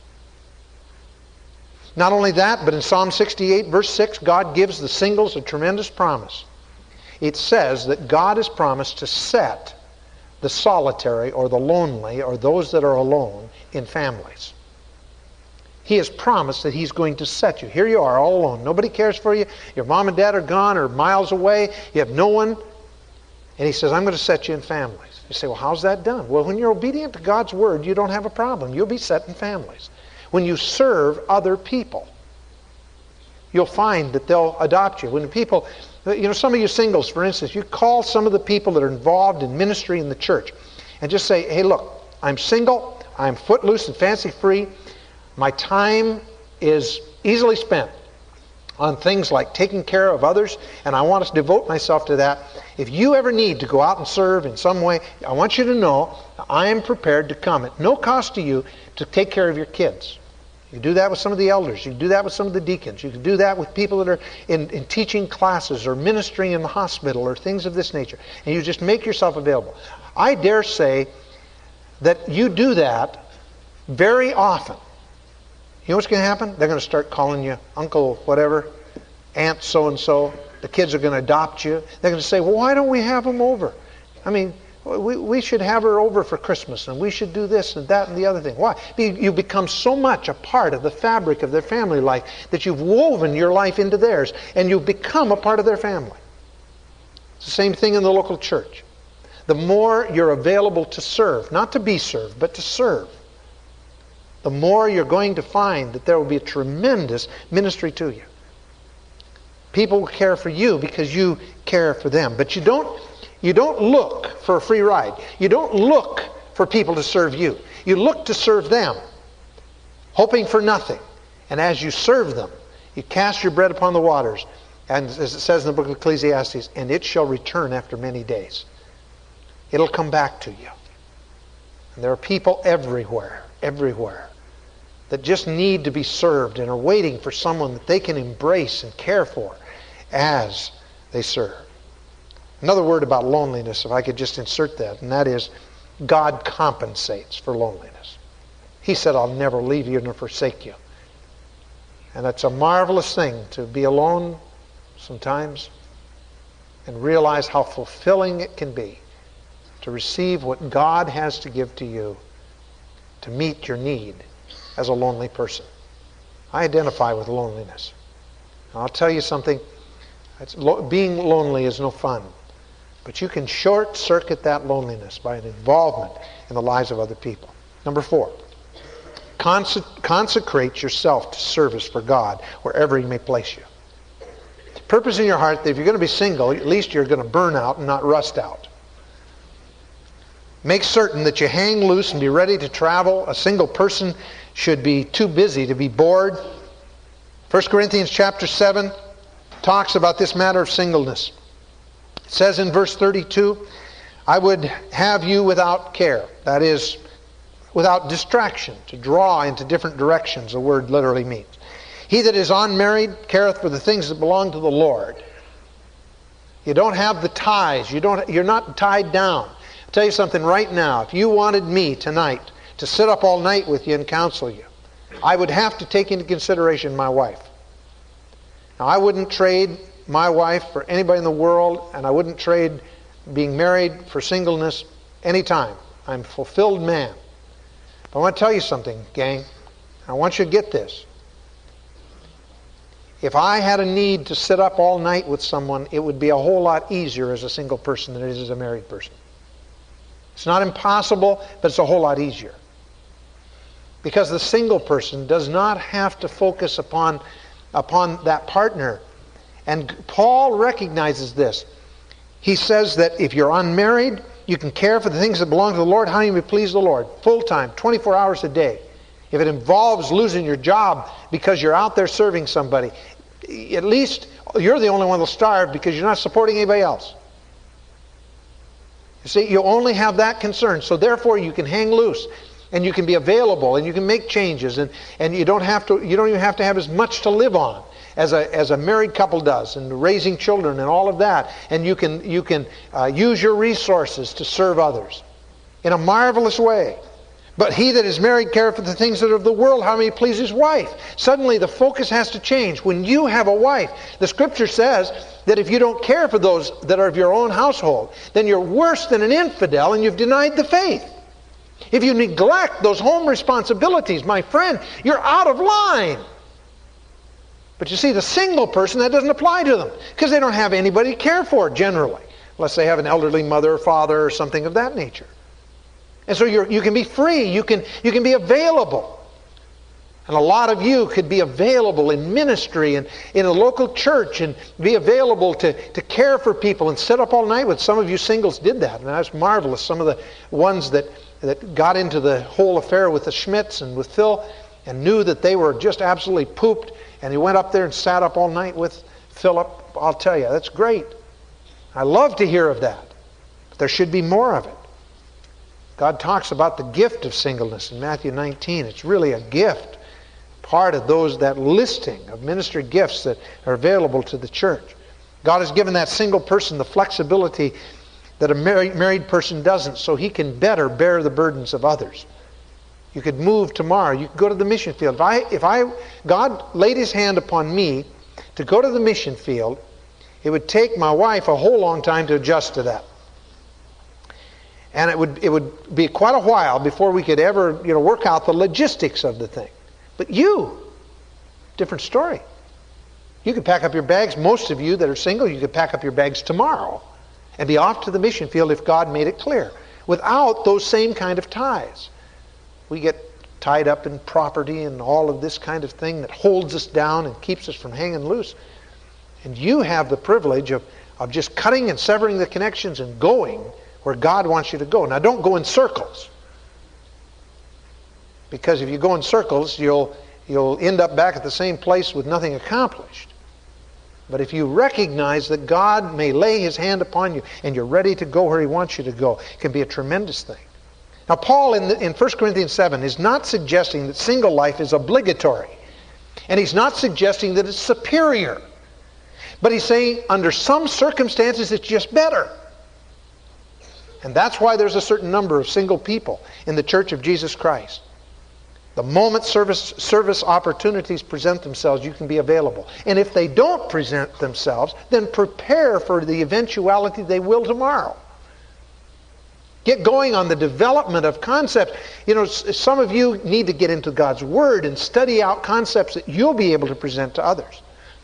Not only that, but in Psalm 68, verse 6, God gives the singles a tremendous promise. It says that God has promised to set the solitary or the lonely or those that are alone in families. He has promised that He's going to set you. Here you are all alone. Nobody cares for you. Your mom and dad are gone or miles away. You have no one. And He says, I'm going to set you in families. You say, well, how's that done? Well, when you're obedient to God's Word, you don't have a problem. You'll be set in families. When you serve other people, you'll find that they'll adopt you. When people, some of you singles, for instance, you call some of the people that are involved in ministry in the church and just say, hey, look, I'm single, I'm footloose and fancy-free, my time is easily spent on things like taking care of others, and I want to devote myself to that. If you ever need to go out and serve in some way, I want you to know I am prepared to come at no cost to you to take care of your kids. You can do that with some of the elders. You can do that with some of the deacons. You can do that with people that are in teaching classes or ministering in the hospital or things of this nature. And you just make yourself available. I dare say that you do that very often. You know what's going to happen? They're going to start calling you Uncle whatever, Aunt so-and-so. The kids are going to adopt you. They're going to say, well, why don't we have them over? I mean, we should have her over for Christmas, and we should do this and that and the other thing. Why? You become so much a part of the fabric of their family life that you've woven your life into theirs, and you become a part of their family. It's the same thing in the local church. The more you're available to serve, not to be served, but to serve, the more you're going to find that there will be a tremendous ministry to you. People will care for you because you care for them. But you don't look for a free ride. You don't look for people to serve you. You look to serve them, hoping for nothing. And as you serve them, you cast your bread upon the waters. And as it says in the book of Ecclesiastes, and it shall return after many days. It'll come back to you. And there are people everywhere, that just need to be served and are waiting for someone that they can embrace and care for as they serve. Another word about loneliness, if I could just insert that, and that is God compensates for loneliness. He said, I'll never leave you nor forsake you. And that's a marvelous thing to be alone sometimes and realize how fulfilling it can be to receive what God has to give to you to meet your need as a lonely person. I identify with loneliness. And I'll tell you something, being lonely is no fun. But you can short-circuit that loneliness by an involvement in the lives of other people. Number 4, consecrate yourself to service for God wherever He may place you. Purpose in your heart that if you're going to be single, at least you're going to burn out and not rust out. Make certain that you hang loose and be ready to travel. A single person should be too busy to be bored. 1 Corinthians chapter 7 talks about this matter of singleness. It says in verse 32, I would have you without care. That is, without distraction, to draw into different directions, the word literally means. He that is unmarried careth for the things that belong to the Lord. You don't have the ties. You're not tied down. I'll tell you something right now. If you wanted me tonight to sit up all night with you and counsel you, I would have to take into consideration my wife. Now, I wouldn't trade my wife for anybody in the world, and I wouldn't trade being married for singleness anytime. I'm a fulfilled man. But I want to tell you something, gang. I want you to get this. If I had a need to sit up all night with someone, it would be a whole lot easier as a single person than it is as a married person. It's not impossible, but it's a whole lot easier. Because the single person does not have to focus upon that partner. And Paul recognizes this. He says that if you're unmarried, you can care for the things that belong to the Lord, how you may please the Lord, full time, 24 hours a day. If it involves losing your job because you're out there serving somebody, at least you're the only one that'll starve because you're not supporting anybody else. You see, you only have that concern. So therefore you can hang loose and you can be available and you can make changes and you don't even have to have as much to live on as a married couple does, and raising children and all of that. And you can use your resources to serve others in a marvelous way. But he that is married careth for the things that are of the world, how may he please his wife? Suddenly the focus has to change. When you have a wife, the Scripture says that if you don't care for those that are of your own household, then you're worse than an infidel and you've denied the faith. If you neglect those home responsibilities, my friend, you're out of line. But you see, the single person, that doesn't apply to them because they don't have anybody to care for generally, unless they have an elderly mother or father or something of that nature. And so you can be free, you can be available. And a lot of you could be available in ministry and in a local church and be available to care for people and sit up all night with. Some of you singles did that, and that's marvelous. Some of the ones that got into the whole affair with the Schmitz and with Phil and knew that they were just absolutely pooped, and he went up there and sat up all night with Philip. I'll tell you, that's great. I love to hear of that. But there should be more of it. God talks about the gift of singleness in Matthew 19. It's really a gift. Part of that listing of ministry gifts that are available to the church. God has given that single person the flexibility that a married person doesn't, so he can better bear the burdens of others. You could move tomorrow. You could go to the mission field. If God laid his hand upon me to go to the mission field, it would take my wife a whole long time to adjust to that. And it would be quite a while before we could ever work out the logistics of the thing. But different story. You could pack up your bags. Most of you that are single, you could pack up your bags tomorrow and be off to the mission field if God made it clear. Without those same kind of ties. We get tied up in property and all of this kind of thing that holds us down and keeps us from hanging loose. And you have the privilege of just cutting and severing the connections and going where God wants you to go. Now don't go in circles. Because if you go in circles, you'll end up back at the same place with nothing accomplished. But if you recognize that God may lay his hand upon you and you're ready to go where he wants you to go, it can be a tremendous thing. Now Paul in 1 Corinthians 7 is not suggesting that single life is obligatory. And he's not suggesting that it's superior. But he's saying under some circumstances it's just better. And that's why there's a certain number of single people in the Church of Jesus Christ. The moment service opportunities present themselves, you can be available. And if they don't present themselves, then prepare for the eventuality they will tomorrow. Get going on the development of concepts. Some of you need to get into God's Word and study out concepts that you'll be able to present to others.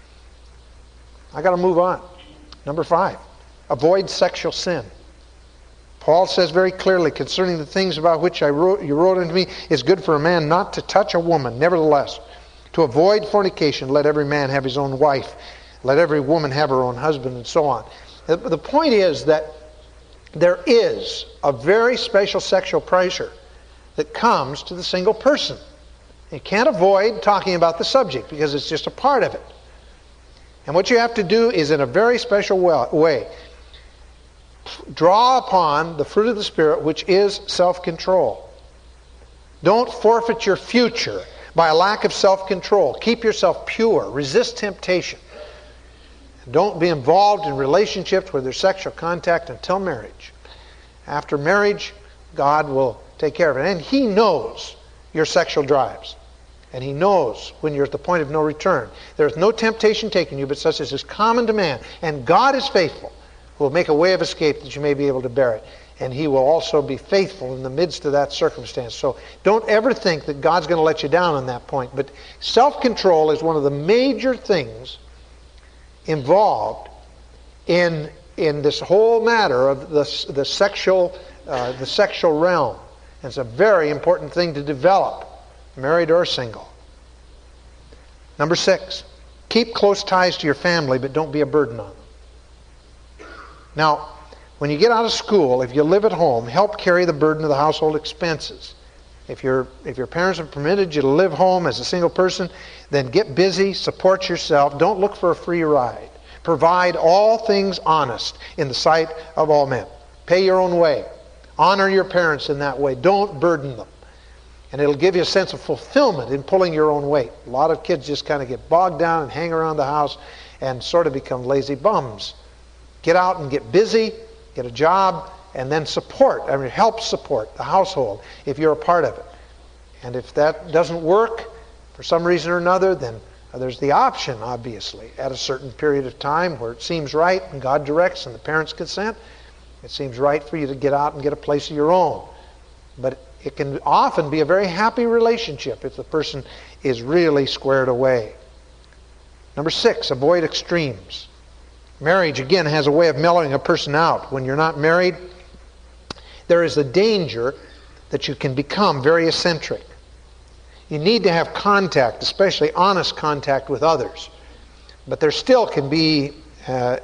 I got to move on. Number 5, avoid sexual sin. Paul says very clearly, concerning the things about which you wrote unto me, it's good for a man not to touch a woman. Nevertheless, to avoid fornication, let every man have his own wife. Let every woman have her own husband, and so on. The point is that there is a very special sexual pressure that comes to the single person. You can't avoid talking about the subject because it's just a part of it. And what you have to do is, in a very special way, draw upon the fruit of the Spirit, which is self-control. Don't forfeit your future by a lack of self-control. Keep yourself pure. Resist temptation. Don't be involved in relationships where there's sexual contact until marriage. After marriage, God will take care of it. And he knows your sexual drives. And he knows when you're at the point of no return. There is no temptation taken you, but such as is common to man. And God is faithful, who will make a way of escape that you may be able to bear it. And he will also be faithful in the midst of that circumstance. So don't ever think that God's going to let you down on that point. But self-control is one of the major things involved in this whole matter of the sexual realm. And it's a very important thing to develop, married or single. Number 6, keep close ties to your family, but don't be a burden on them. Now, when you get out of school, if you live at home, help carry the burden of the household expenses. If your parents have permitted you to live home as a single person, then get busy, support yourself. Don't look for a free ride. Provide all things honest in the sight of all men. Pay your own way. Honor your parents in that way. Don't burden them. And it'll give you a sense of fulfillment in pulling your own weight. A lot of kids just kind of get bogged down and hang around the house and sort of become lazy bums. Get out and get busy, get a job, and then help support the household if you're a part of it. And if that doesn't work for some reason or another, then there's the option, obviously, at a certain period of time where it seems right and God directs and the parents consent, it seems right for you to get out and get a place of your own. But it can often be a very happy relationship if the person is really squared away. Number 6, avoid extremes. Marriage, again, has a way of mellowing a person out. When you're not married, there is a danger that you can become very eccentric. You need to have contact, especially honest contact with others. But there still can be a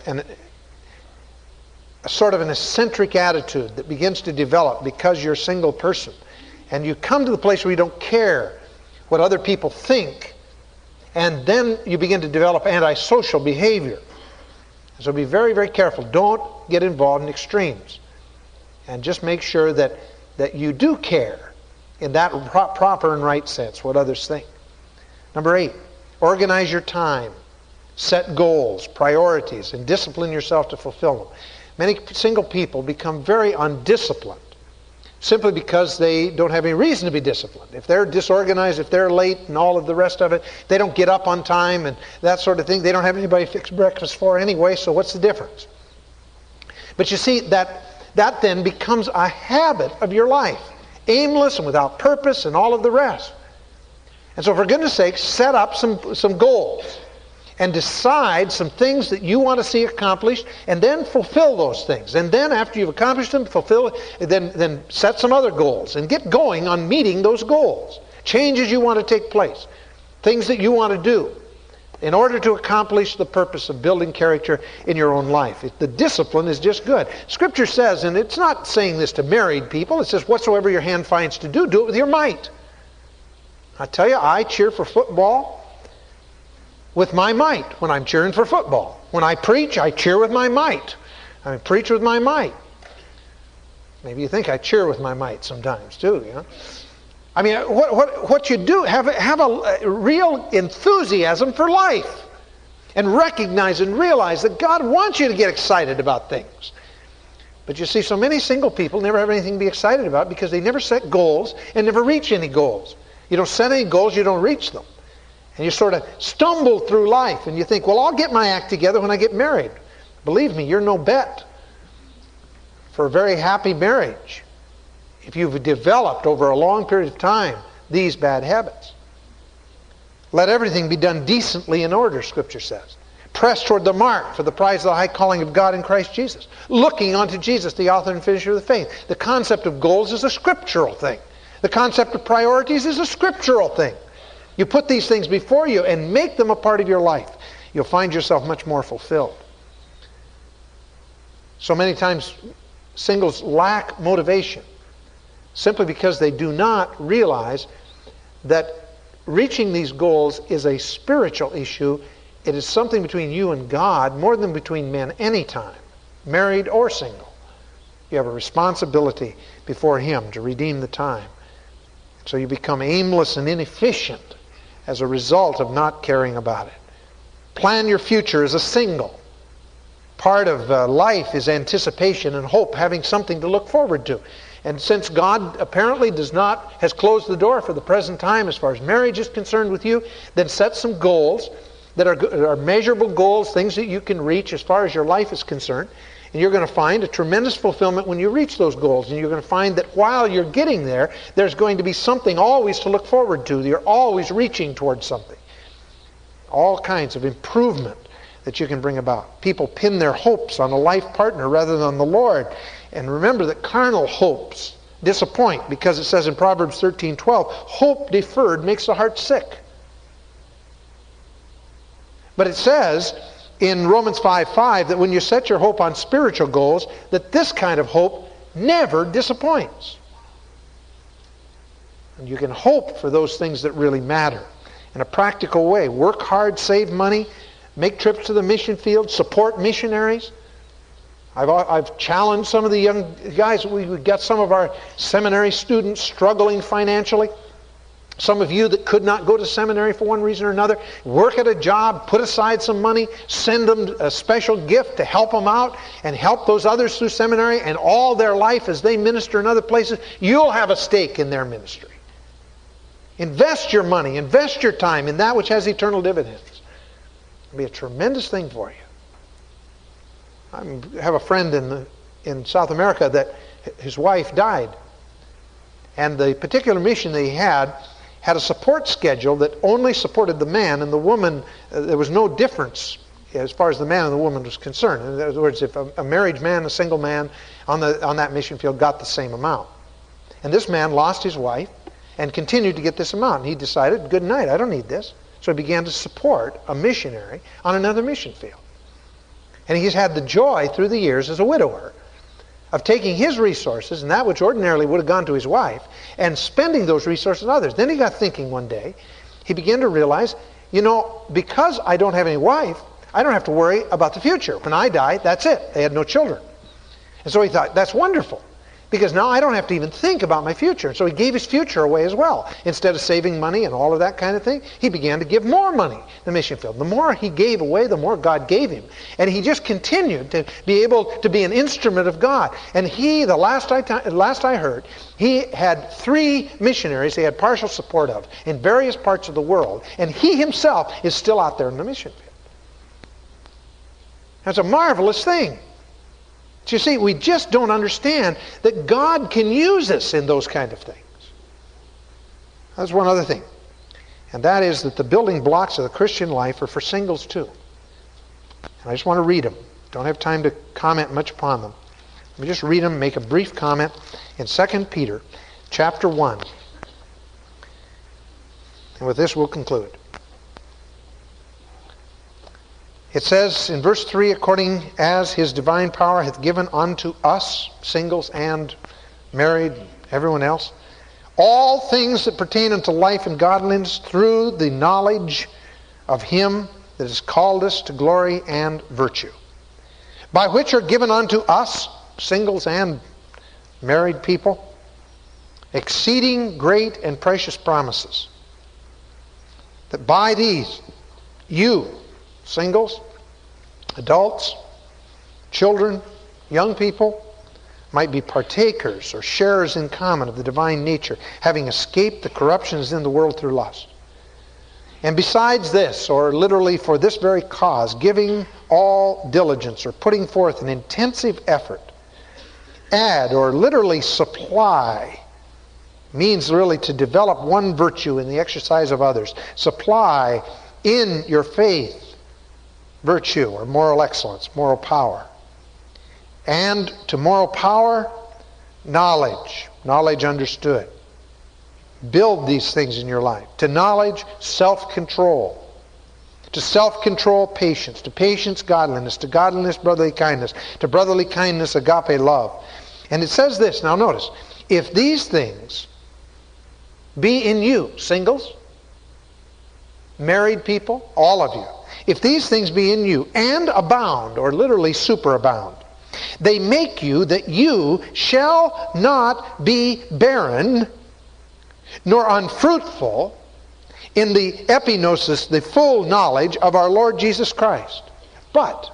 sort of an eccentric attitude that begins to develop because you're a single person. And you come to the place where you don't care what other people think, and then you begin to develop antisocial behavior. So be very, very careful. Don't get involved in extremes. And just make sure that you do care in that proper and right sense, what others think. Number 8, organize your time. Set goals, priorities, and discipline yourself to fulfill them. Many single people become very undisciplined simply because they don't have any reason to be disciplined. If they're disorganized, if they're late and all of the rest of it, they don't get up on time and that sort of thing. They don't have anybody to fix breakfast for anyway, so what's the difference? But you see, that then becomes a habit of your life, aimless and without purpose and all of the rest. And so for goodness sake, set up some goals and decide some things that you want to see accomplished, and then fulfill those things. And then after you've accomplished them, then set some other goals and get going on meeting those goals. Changes you want to take place, things that you want to do in order to accomplish the purpose of building character in your own life. The discipline is just good. Scripture says, and it's not saying this to married people, it says, whatsoever your hand finds to do, do it with your might. I tell you, I cheer for football with my might when I'm cheering for football. When I preach, I cheer with my might. I preach with my might. Maybe you think I cheer with my might sometimes too, you know. I mean, what you do, have a real enthusiasm for life. And recognize and realize that God wants you to get excited about things. But you see, so many single people never have anything to be excited about because they never set goals and never reach any goals. You don't set any goals, you don't reach them. And you sort of stumble through life and you think, well, I'll get my act together when I get married. Believe me, you're no bet for a very happy marriage if you've developed over a long period of time these bad habits. Let everything be done decently in order, Scripture says. Press toward the mark for the prize of the high calling of God in Christ Jesus. Looking unto Jesus, the author and finisher of the faith. The concept of goals is a scriptural thing. The concept of priorities is a scriptural thing. You put these things before you and make them a part of your life. You'll find yourself much more fulfilled. So many times singles lack motivation simply because they do not realize that reaching these goals is a spiritual issue. It is something between you and God more than between men anytime, married or single. You have a responsibility before Him to redeem the time. So you become aimless and inefficient as a result of not caring about it. Plan your future as a single. Part of life is anticipation and hope, having something to look forward to. And since God apparently has closed the door for the present time as far as marriage is concerned with you, then set some goals that are measurable goals, things that you can reach as far as your life is concerned. And you're going to find a tremendous fulfillment when you reach those goals. And you're going to find that while you're getting there, there's going to be something always to look forward to. You're always reaching towards something. All kinds of improvement that you can bring about. People pin their hopes on a life partner rather than on the Lord. And remember that carnal hopes disappoint, because it says in Proverbs 13:12, hope deferred makes the heart sick. But it says in Romans 5:5 that when you set your hope on spiritual goals, that this kind of hope never disappoints. And you can hope for those things that really matter in a practical way. Work hard, save money, make trips to the mission field, support missionaries. I've challenged some of the young guys. We've got some of our seminary students struggling financially. Some of you that could not go to seminary for one reason or another, work at a job, put aside some money, send them a special gift to help them out and help those others through seminary, and all their life as they minister in other places, you'll have a stake in their ministry. Invest your money, invest your time in that which has eternal dividends. It'll be a tremendous thing for you. I have a friend in South America that his wife died. And the particular mission that he had a support schedule that only supported the man, and the woman, there was no difference as far as the man and the woman was concerned. In other words, if a married man, a single man on that mission field got the same amount. And this man lost his wife and continued to get this amount. And he decided, good night, I don't need this. So he began to support a missionary on another mission field. And he's had the joy through the years as a widower of taking his resources and that which ordinarily would have gone to his wife and spending those resources on others. Then he got thinking one day, he began to realize, because I don't have any wife, I don't have to worry about the future. When I die, that's it. They had no children. And so he thought, that's wonderful, because now I don't have to even think about my future. And so he gave his future away as well. Instead of saving money and all of that kind of thing, he began to give more money to the mission field. The more he gave away, the more God gave him. And he just continued to be able to be an instrument of God. And the last I heard, he had 3 missionaries he had partial support of in various parts of the world. And he himself is still out there in the mission field. That's a marvelous thing. But you see, we just don't understand that God can use us in those kind of things. That's one other thing. And that is that the building blocks of the Christian life are for singles too. And I just want to read them. Don't have time to comment much upon them. Let me just read them, make a brief comment in 2 Peter chapter 1. And with this we'll conclude. It says in verse 3, according as his divine power hath given unto us, singles and married, everyone else, all things that pertain unto life and godliness through the knowledge of him that has called us to glory and virtue, by which are given unto us, singles and married people, exceeding great and precious promises, that by these you, singles, adults, children, young people, might be partakers or sharers in common of the divine nature, having escaped the corruptions in the world through lust. And besides this, or literally for this very cause, giving all diligence or putting forth an intensive effort, add or literally supply, means really to develop one virtue in the exercise of others. Supply in your faith virtue or moral excellence, moral power. And to moral power, knowledge. Knowledge understood. Build these things in your life. To knowledge, self-control. To self-control, patience. To patience, godliness. To godliness, brotherly kindness. To brotherly kindness, agape love. And it says this, now notice, if these things be in you, singles, married people, all of you, if these things be in you and abound, or literally superabound, they make you that you shall not be barren nor unfruitful in the epignosis, the full knowledge of our Lord Jesus Christ. But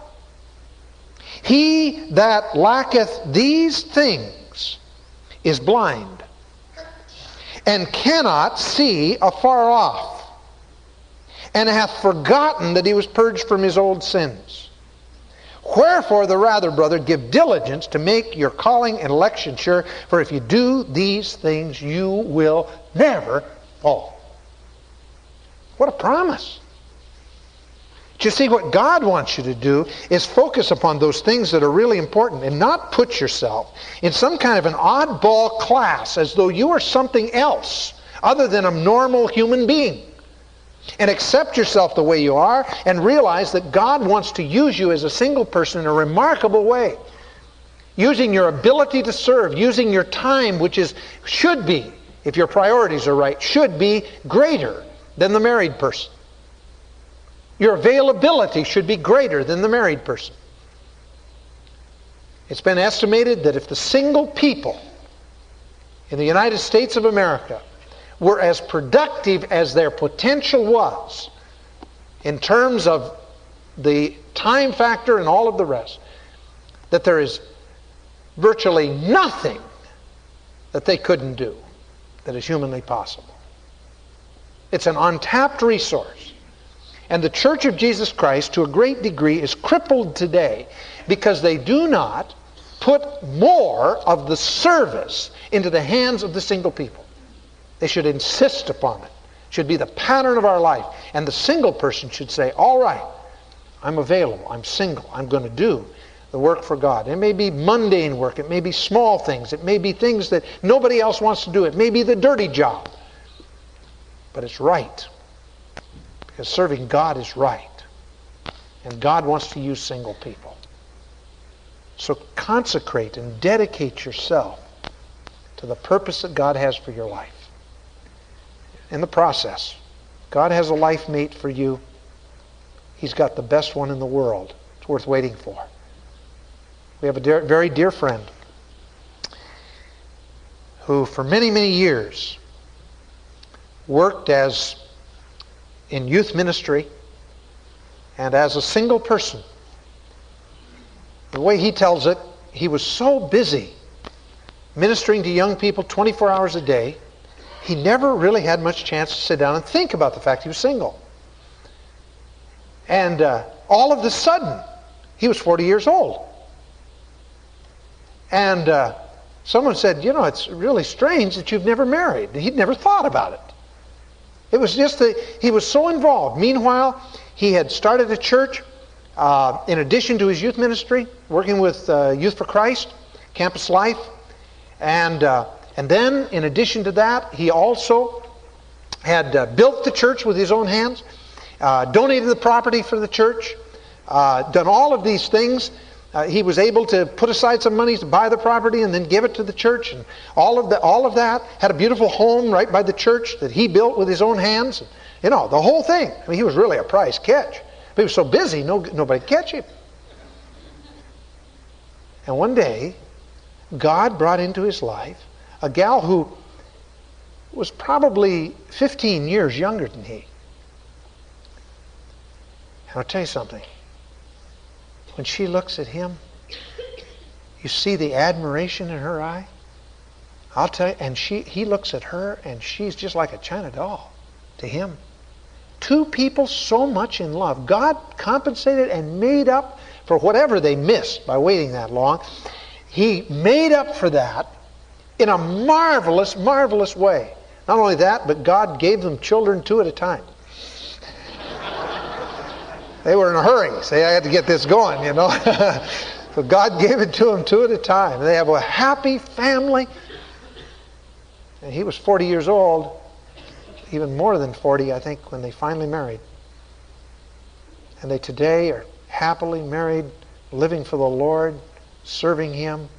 he that lacketh these things is blind and cannot see afar off, and hath forgotten that he was purged from his old sins. Wherefore the rather, brother, give diligence to make your calling and election sure, for if you do these things, you will never fall. What a promise. But you see, what God wants you to do is focus upon those things that are really important and not put yourself in some kind of an oddball class as though you are something else other than a normal human being. And accept yourself the way you are and realize that God wants to use you as a single person in a remarkable way. Using your ability to serve, using your time, which should be if your priorities are right, should be greater than the married person. Your availability should be greater than the married person. It's been estimated that if the single people in the United States of America were as productive as their potential was in terms of the time factor and all of the rest, that there is virtually nothing that they couldn't do that is humanly possible. It's an untapped resource. And the Church of Jesus Christ, to a great degree, is crippled today because they do not put more of the service into the hands of the single people. They should insist upon it. It should be the pattern of our life. And the single person should say, all right, I'm available, I'm single, I'm going to do the work for God. It may be mundane work, it may be small things, it may be things that nobody else wants to do, it may be the dirty job. But it's right. Because serving God is right. And God wants to use single people. So consecrate and dedicate yourself to the purpose that God has for your life. In the process, God has a life mate for you. He's got the best one in the world. It's worth waiting for. We have a very dear friend who for many, many years worked in youth ministry and as a single person. The way he tells it, he was so busy ministering to young people 24 hours a day, he never really had much chance to sit down and think about the fact he was single. And all of a sudden, he was 40 years old. And someone said, you know, it's really strange that you've never married. He'd never thought about it. It was just that he was so involved. Meanwhile, he had started a church in addition to his youth ministry, working with Youth for Christ, Campus Life. And then, in addition to that, he also had built the church with his own hands, donated the property for the church, done all of these things. He was able to put aside some money to buy the property and then give it to the church. And all of that. Had a beautiful home right by the church that he built with his own hands. You know, the whole thing. I mean, he was really a prize catch. But he was so busy, nobody could catch him. And one day, God brought into his life a gal who was probably 15 years younger than he. And I'll tell you something. When she looks at him, you see the admiration in her eye. I'll tell you, and he looks at her, and she's just like a china doll to him. Two people so much in love. God compensated and made up for whatever they missed by waiting that long. He made up for that in a marvelous, marvelous way. Not only that, but God gave them children 2 at a time. They were in a hurry. Say, I had to get this going, you know. So God gave it to them 2 at a time. They have a happy family. And he was 40 years old, even more than 40, I think, when they finally married. And they today are happily married, living for the Lord, serving Him.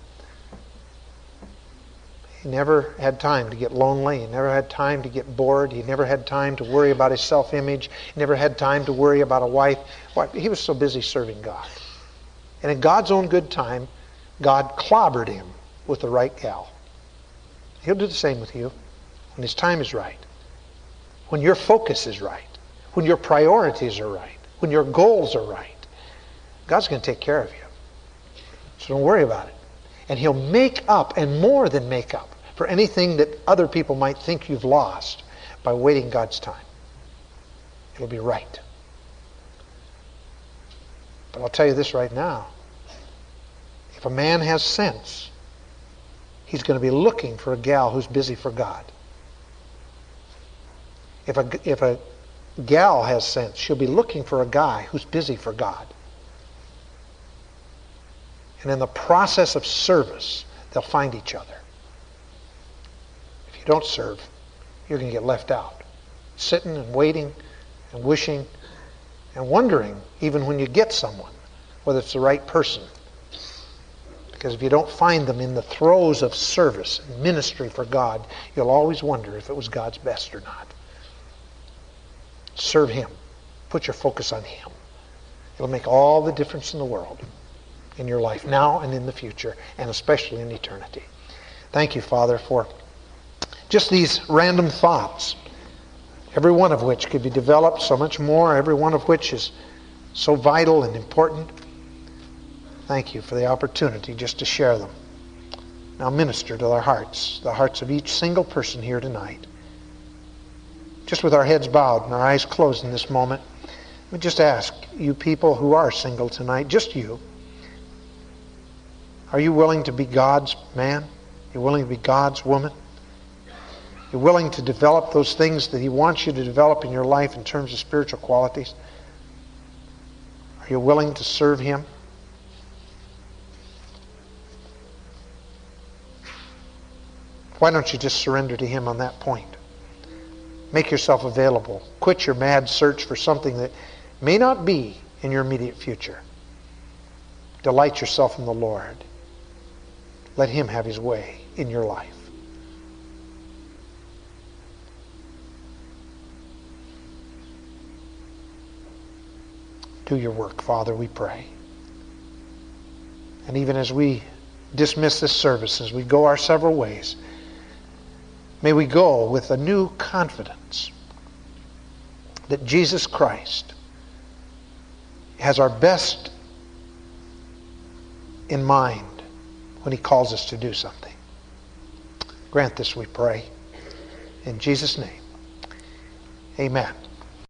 He never had time to get lonely. He never had time to get bored. He never had time to worry about his self-image. He never had time to worry about a wife. He was so busy serving God. And in God's own good time, God clobbered him with the right gal. He'll do the same with you when his time is right. When your focus is right. When your priorities are right. When your goals are right. God's going to take care of you. So don't worry about it. And He'll make up, and more than make up, for anything that other people might think you've lost by waiting God's time. It'll be right. But I'll tell you this right now. If a man has sense, he's going to be looking for a gal who's busy for God. If a gal has sense, she'll be looking for a guy who's busy for God. And in the process of service, they'll find each other. If you don't serve, you're going to get left out. Sitting and waiting and wishing and wondering, even when you get someone, whether it's the right person. Because if you don't find them in the throes of service and ministry for God, you'll always wonder if it was God's best or not. Serve Him. Put your focus on Him. It'll make all the difference in the world in your life now and in the future, and especially in eternity. Thank you, Father, for just these random thoughts, every one of which could be developed so much more, every one of which is so vital and important. Thank you for the opportunity just to share them. Now minister to our hearts, the hearts of each single person here tonight. Just with our heads bowed and our eyes closed in this moment, let me just ask you people who are single tonight, just you, are you willing to be God's man? You're willing to be God's woman? You're willing to develop those things that He wants you to develop in your life in terms of spiritual qualities? Are you willing to serve Him? Why don't you just surrender to Him on that point? Make yourself available. Quit your mad search for something that may not be in your immediate future. Delight yourself in the Lord. Let Him have His way in your life. Do your work, Father, we pray. And even as we dismiss this service, as we go our several ways, may we go with a new confidence that Jesus Christ has our best in mind when He calls us to do something. Grant this, we pray. In Jesus' name, amen.